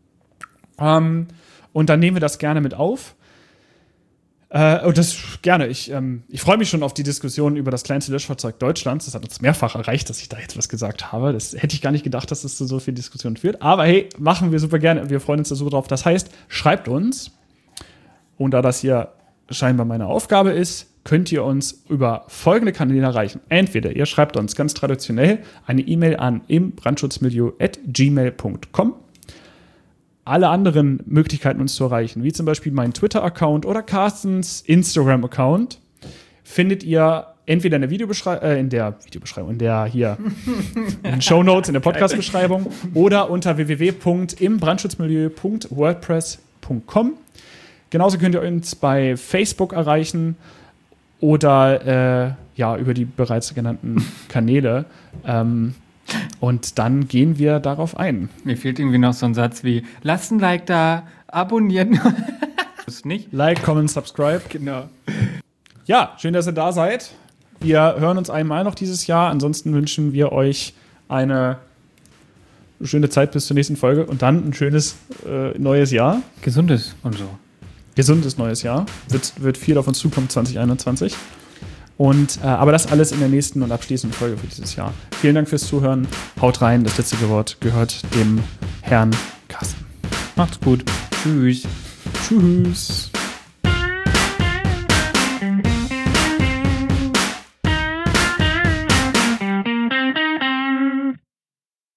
und dann nehmen wir das gerne mit auf. Und das gerne. Ich freue mich schon auf die Diskussion über das kleinste Löschfahrzeug Deutschlands. Das hat uns mehrfach erreicht, dass ich da jetzt was gesagt habe. Das hätte ich gar nicht gedacht, dass es zu so viel Diskussion führt. Aber hey, machen wir super gerne. Wir freuen uns da super drauf. Das heißt, schreibt uns. Und da das hier scheinbar meine Aufgabe ist, könnt ihr uns über folgende Kanäle erreichen. Entweder ihr schreibt uns ganz traditionell eine E-Mail an imbrandschutzmilieu@gmail.com. Alle anderen Möglichkeiten, uns zu erreichen, wie zum Beispiel mein Twitter-Account oder Carstens Instagram-Account, findet ihr entweder in der in den Shownotes, in der Podcast-Beschreibung oder unter www.imbrandschutzmilieu.wordpress.com. Genauso könnt ihr uns bei Facebook erreichen oder über die bereits genannten Kanäle. Und dann gehen wir darauf ein. Mir fehlt irgendwie noch so ein Satz wie: Lasst ein Like da, abonnieren. Ist nicht? Like, comment, subscribe. Genau. Ja, schön, dass ihr da seid. Wir hören uns einmal noch dieses Jahr. Ansonsten wünschen wir euch eine schöne Zeit bis zur nächsten Folge und dann ein schönes neues Jahr. Gesundes und so. Gesundes neues Jahr. Wird viel auf uns zukommen 2021. Aber das alles in der nächsten und abschließenden Folge für dieses Jahr. Vielen Dank fürs Zuhören. Haut rein. Das letzte Wort gehört dem Herrn Carsten. Macht's gut. Tschüss. Tschüss.